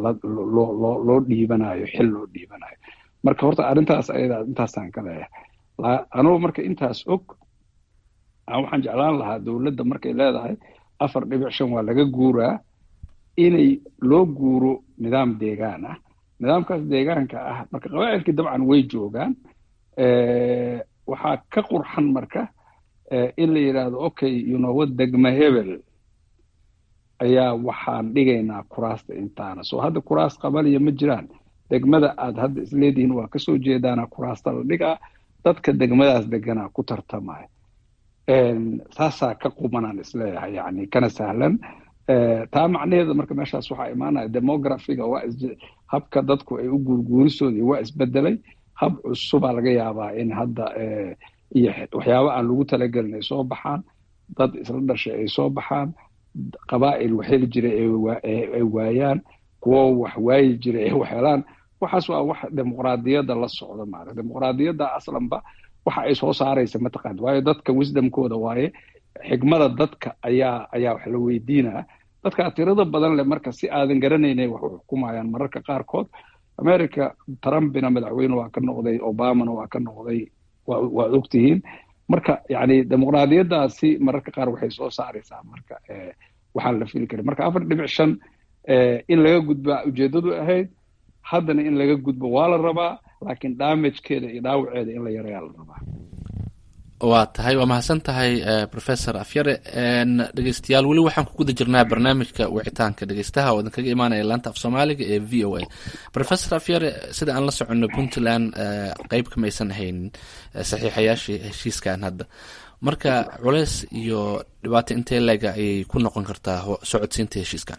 loo dhiibanayo xil loo dhiibanayo. marka horta arrintaas ayada intaasaan ka leeyahay. anoo marka intaas og waxaan jeclaan lahaa dowladda markay leedahay 4.5 waa laga guuraa inay loo guuro nidaam deegaan ah. nidaamkaas deegaanka ah marka qabaa'ilkii dabcan way joogaan, waxaa ka qurxan marka in la yidhaahdo okay degma hebel ayaa waxaan dhigaynaa kuraasta intaana. soo hadda kuraas qabaliya ma jiraan, degmada aad hadda isleedihiin waa kasoo jeedaana kuraasta la dhigaa, dadka degmadaas deganaa ku tartamaya. saasaa ka qumanaan isleeyahay, yani kana sahlan. taa macnaheeda marka meeshaas waxaa imaanaya demografiga habka dadku ay u guurguurisoodii waa isbedelay, hab cusubaa laga yaabaa in hadda iyo waxyaaba aan lagu talagelin ay soo baxaan, dad isla dhashay ay soo baxaan, qabaa'il wax heli jiray ay waayaan, kuwo wax waayi jiray ay waxhelaan. waxaas waa wax dimuqraadiyadda la socda maaragta. dimuqraadiyadda aslanba waxa ay soo saaraysa mataqaanid, waayo dadka wisdomkooda waaye, xigmada dadka ayaa wax la weydiinaa. dadka tirada badan leh marka si aadan garanaynay wax u xukumayaan mararka qaarkood. America Trumpina madaxweyne waa ka noqday, Obamana waa ka noqday, waa ogtihiin. marka yani dimuqraadiyaddaasi mararka qaar waxay soo saaraysaa marka waxaan la fili karin. marka 4.5 in laga gudba ujeedadu ahayd, haddana in laga gudbo waa la rabaa, laakiin damagekeeda iyo dhaawaceeda in la yareeyaa la rabaa. waa tahay, waa mahadsan tahay professor Afyare. dhegeystayaal weli waxaan ku guda jirnaa barnaamijka wicitaanka dhegeystaha oo idinkaga imaanaya laanta af soomaaliga ee VOA. professor Afyare, sida aan la soconno Puntland qayb kamaysan haynin saxiixayaashii heshiiskan hadda, marka culeys iyo dhibaato intee leega ayay ku noqon kartaa socodsiinta heshiiskan?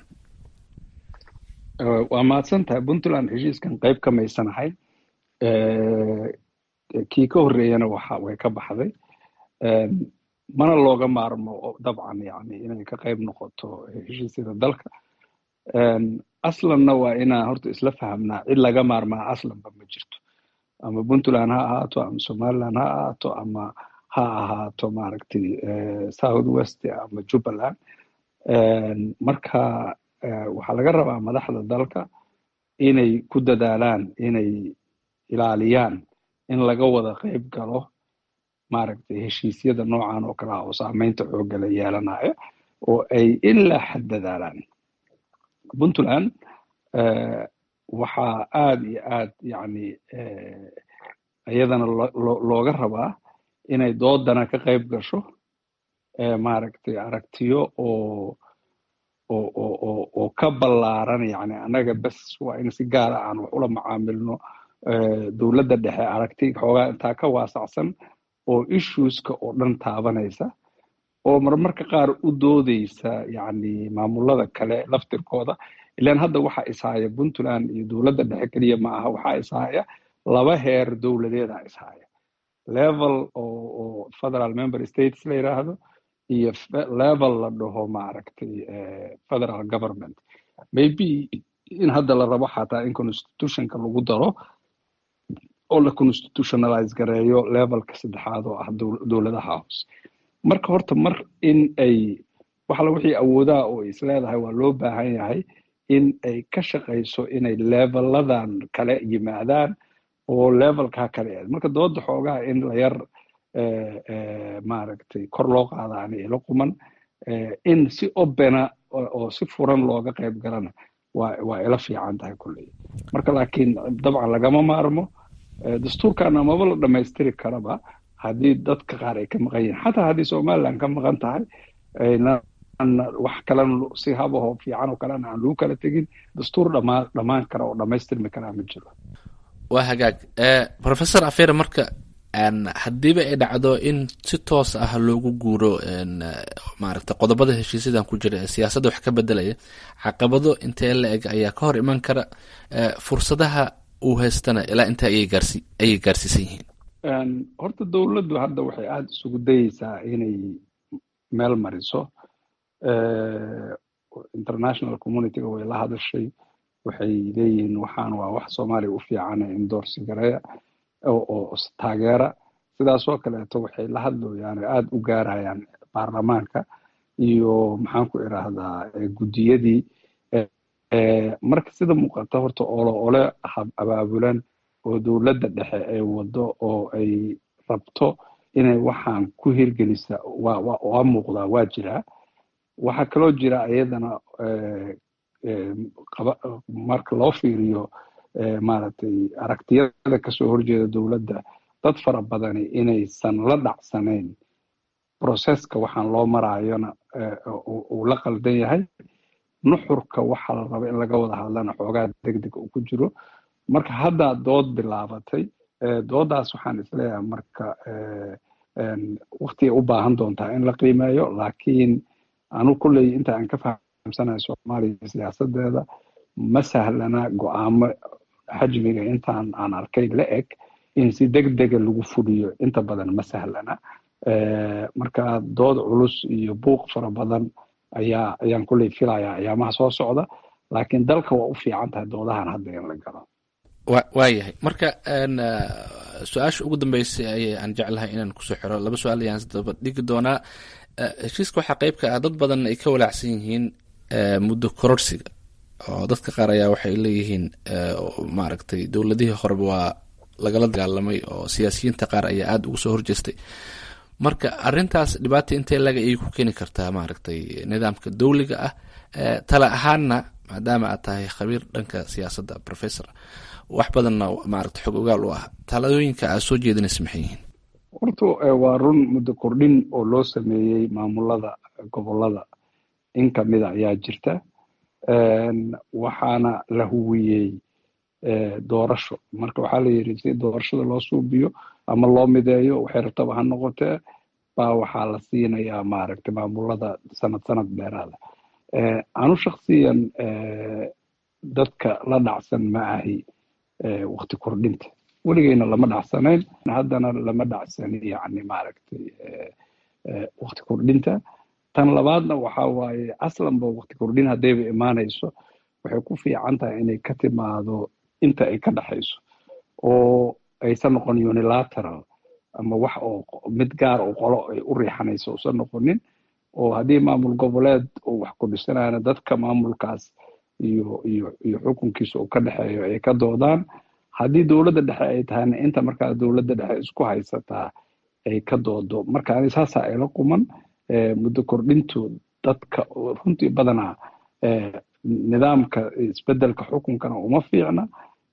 waa mahadsan tahay. Puntland heshiiskan qayb kamaysan ahayn, kii ka horreeyana way ka baxday. mana looga maarmo dabcan yani inay ka qayb noqoto heshiisyada dalka. aslanna waa inaan horta isla fahamnaa, cid laga maarmaa aslanba ma jirto, ama Puntland ha ahaato, ama Somaliland ha ahaato, ama ha ahaato maaragtay South West ama Jubbaland. marka waxaa laga rabaa madaxda dalka inay ku dadaalaan inay ilaaliyaan in laga wada qayb galo maaragtay heshiisyada noocan oo kale ah oo saameynta xoogga la yeelanaya, oo ay ilaa xad dadaalaan. Puntland waxaa aad iyo aad yani iyadana looga rabaa inay doodana ka qayb gasho, maaragtay aragtiyo oo ka ballaaran. yani annaga bes waa in si gaara aan wax ula macaamilno, dowladda dhexe aragti xoogaa intaa ka waasacsan oo issueska oo dhan taabanaysa, oo marmarka qaar u doodeysa yani maamulada kale laftirkooda. ilaan hadda waxaa ishaya Puntland iyo dowladda dhexe keliya ma aha, waxaa ishaya laba heer dowladeeda ishaya, level oo federal member states la yiraahdo iyo level la dhaho maaragtay federal government. maybe in hadda la rabo xataa in constitutionka lagu daro oo la constitutionalize gareeyo levelka saddexaad oo ah dowladaha hoose. marka horta mar in ay waxala wixii awoodaa oo is leedahay waa loo baahan yahay in ay ka shaqayso inay leveladan kale yimaadaan oo levelka kale. marka dooda xoogaa in la yar maaragtay kor loo qaadaan ila quman, in si opena oo si furan looga qayb galana waa ila fiican tahay kulley. marka laakiin dabcan lagama maarmo. dastuurkan amaba la dhamaystiri karaba haddii dadka qaar ay ka maqan yihiin, xataa haddii Somaliland ka maqan tahay, wax kalena si habaho fiican oo kalena aan lagu kala tegin, dastuur dhammaan kara oo dhamaystirmi karaa ma jiro. waa hagaag. professor Afyare, marka haddiiba ay dhacdo in si toos ah loogu guuro maaragta qodobada heshiisyadan ku jira ee siyaasadda wax ka bedelaya, caqabado intee la eg ayaa ka hor iman kara? fursadaha uu haystana ilaa inta ayay gaarsiisan yihiin? horta dowladdu hadda waxay aada isugu dayeysaa inay meel mariso. international communityga way la hadashay, waxay leeyihiin waxaan waa wax Soomaaliya u fiican endorse gareeya oo taageera. sidaas oo kaleeto waxay la hadlayaan aada u gaarayaan baarlamaanka iyo maxaan ku iraahdaa guddiyadii. marka sida muuqata horta ole abaabulan oo dowladda dhexe ay wado oo ay rabto inay waxaan ku hirgelisa waa muuqdaa waa jiraa. waxaa kaloo jira iyadana marka loo fiiriyo maaragtay aragtiyada kasoo horjeeda dowladda dad fara badani inaysan la dhacsanayn processka waxaan loo maraayona uu la qaldan yahay. nuxurka waxaa la raba in laga wada hadlana xoogaa degdeg uu ku jiro. marka haddaa dood bilaabatay, doodaas waxaan isleeyahay marka waqtigay u baahan doontaa in la qiimeeyo. laakiin anu kulley inta aan ka fahamsanahay soomaaliya siyaasadeeda ma sahlana go-aamo xajmiga intaan aan arkay la eg in si degdega lagu fuliyo, inta badan ma sahlana. marka dood culus iyo buuq fara badan ayaan kulley filayaa ayaamaha soo socda. laakiin dalka waa u fiican tahay doodahan hadda in la galo. waayahay marka su-aasha ugu dambeysay aan jeclahay inaan kusoo xiro 2 su-aal ayaan isdaba dhigi doonaa. heshiiska waxaa qayb ka ah dad badan ay ka walaacsan yihiin muddo kororsiga, oo dadka qaar ayaa waxay leeyihiin maaragtay dowladihii horeba waa lagala dagaalamay oo siyaasiyiinta qaar ayaa aada ugu soo horjeestay. marka arintaas dhibaata intee laga ay ku keeni kartaa maaragtay nidaamka dowliga ah? tala ahaanna maadaama aad tahay khabiir dhanka siyaasadda professor wax badanna maaragtay xog ogaal u ah, taladooyinka aad soo jeedinaysa maxay yihiin? horta waa run muddo kordhin oo loo sameeyey maamulada gobolada in kamida ayaa jirta. waxaana la huwiyey doorasho. marka waxaa la yidhi si doorashada loo suubiyo ama loo mideeyo waxay rabtaba ha noqotee baa waxaa la siinayaa maaragtay maamulada sanad dheeraada. anu shaksiyan dadka la dhacsan ma ahi waqti kordhinta, weligeyna lama dhacsanayn, haddana lama dhacsani yani maaragtay waqti kordhinta. tan labaadna waxaa waaye aslanba waqti kordhin haddayba imaanayso waxay ku fiican tahay inay ka timaado inta ay ka dhaxayso oo aysan noqon unilateral ama wax oo mid gaar oo qolo ay u riixanayso usan noqonin. oo haddii maamul goboleed uu wax ku dhisanayana dadka maamulkaas iyo xukunkiisa uu ka dhexeeyo ay ka doodaan. haddii dowladda dhexe ay tahayna inta markaa dowladda dhexe isku haysataa ay ka doodo. marka ani saasaa ayla quman. muddo kordhintu dadka runtii badanaa nidaamka isbedelka xukunkana uma fiicna,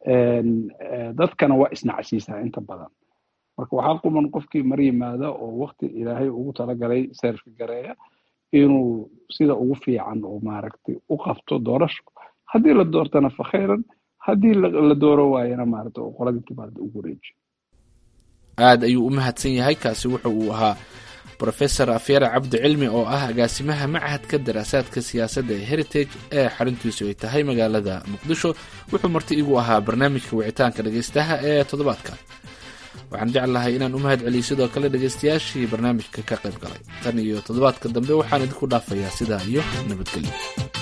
dadkana waa isnacsiisaa inta badan. marka waxaa quman qofkii mar yimaada oo waqti ilaahay ugu talagalay seerfi gareeya inuu sida ugu fiican oo maaragtay u qabto doorasho. haddii la doortana fakhayran, haddii la dooro waayana maaragtay oo qoladii timaada ugu wareejiyo. aad ayuu u mahadsan yahay. kaasi wuxuu uu ahaa professor afyare cabdi cilmi oo ah agaasimaha machadka daraasaadka siyaasadda ee heritage ee xaruntiisu ay tahay magaalada muqdisho. wuxuu marti igu ahaa barnaamijka wicitaanka dhegaystaha ee toddobaadka. waxaan jeclahay inaan u mahad celiyo sidoo kale dhegaystayaashii barnaamijka ka qayb galay. tan iyo toddobaadka dambe waxaan idinku dhaafayaa sidaa iyo nabadgelyo.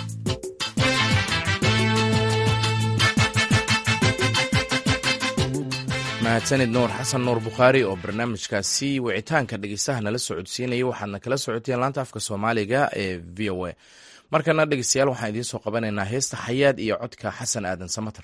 mahadsanid nuur xasan nuur bukhaari oo barnaamijkaasi wicitaanka dhegeystaha nala socodsiinaya. waxaadna kala socoteen laanta afka soomaaliga ee v o a. markana dhegeystayaal waxaan idiin soo qabanaynaa heesta xayaad iyo codka xasan aadan samater.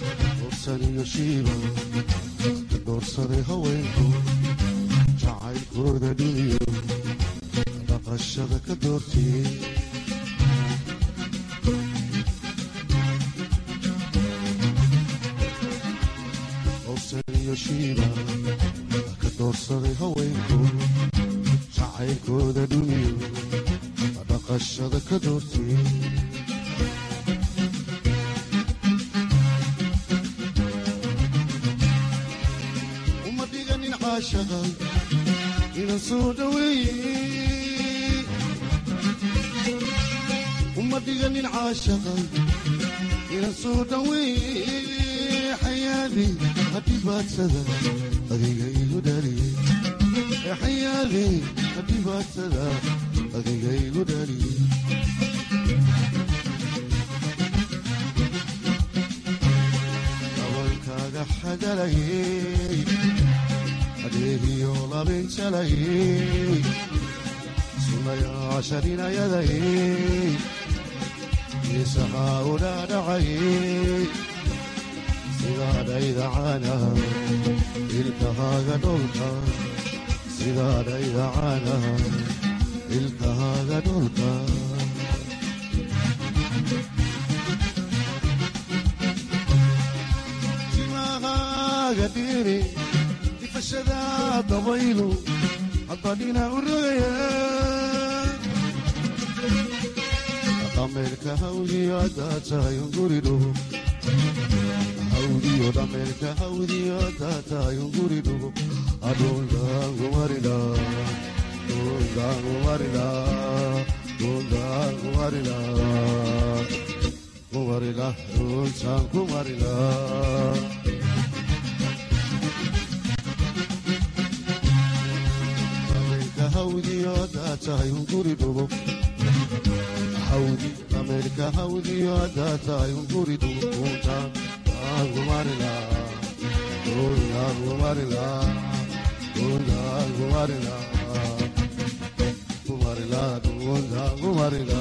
doorsaday haweenku jacaylku jacaylkooda dhumiyo dhaqashada ka doortee howsan iyo shiiba ka doorsaday haweenku jacaylkooda dhumiyo dhaqashada ka doortee inan soo dhaweeye uma dhiganin caashaqa inan soo dhaweeye xayaadi hadhibaadsada adiga igu dhaliye xayaadi hadhibaadsada adiga igu dhaliye dabalkaaga xagalayey adeegiyo labinjalayey sunayaashaninayadayey isahaa u dhaadhacayey sidaadhaydacaanaha ilkahaaga dholka sidaadhaydacaanaha ilkahaaga dholka timahaaga dhiri ifashada dabaylu haddadhina u rogaya dhameerka hawdiyo haddaad tahay unguridhugo hawdiyo dhameerka hawdiyo haddaad tahay unguridhugo adhundaangumarila dhundaangumarila dhundaangumarila kumarila dhuntaan kumarila hawdiyo haddaad tahay unguridhugo hawdi dhameerka hawdiyo haddaad tahay unguridhugo dhuntaan kumarila dhuntaan kumarila dhuntaan kumarila kumarila dhuntaan kumarila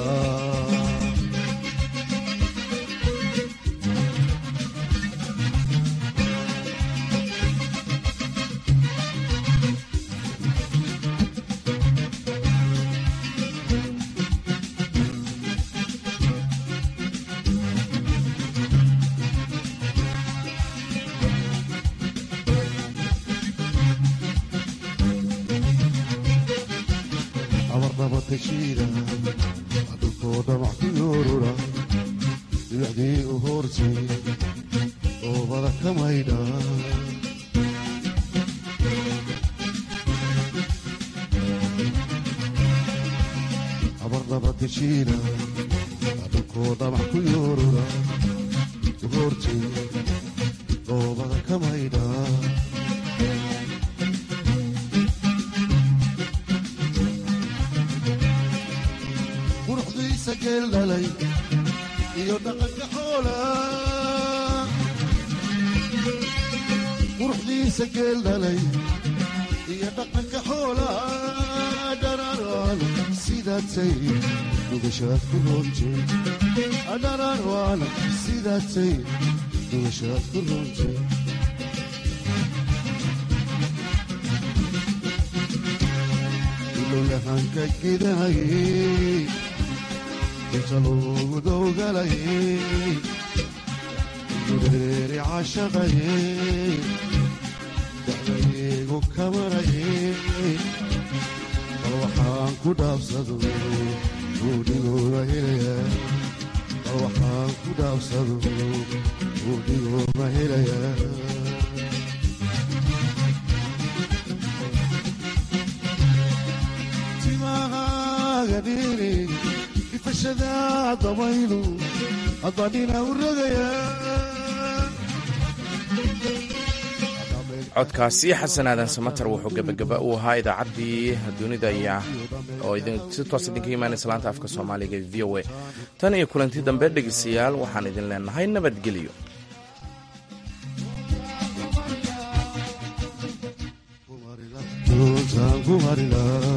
adulkooda maxkuyoorura dibacdii u hoortay oobada ka maydha abarnabadeshiina adulkooda maxkuyoorura u hoortay oobada ka maydha geeldhalay iyo dhaqanka xoola quruxdiisa geeldhalay iyo dhaqanka xoola dhararwaana sidaatay dhugashaad ku roontay dhararwaana sidaatay dhugashaad ku roontay ilowyahanka gidahayey inta loogu dowgalayey gureeri cashaqayey dacdaygu kamarayey bal waxaan ku dhaafsado buudhigooda helaya bal waxaan ku dhaafsado buudhigooda helaya timahaaga dhiri ifashada dabaylu haddadhina u rogaya codkaasi xasan aadan samatar wuxuu gebagaba u ahaa idaacaddii dunida oo si toos idinka imaanaysa laanta afka soomaaliga v o a tan iyo kulanti dambe dhegeystayaal waxaan idin leenahay nabadgelyo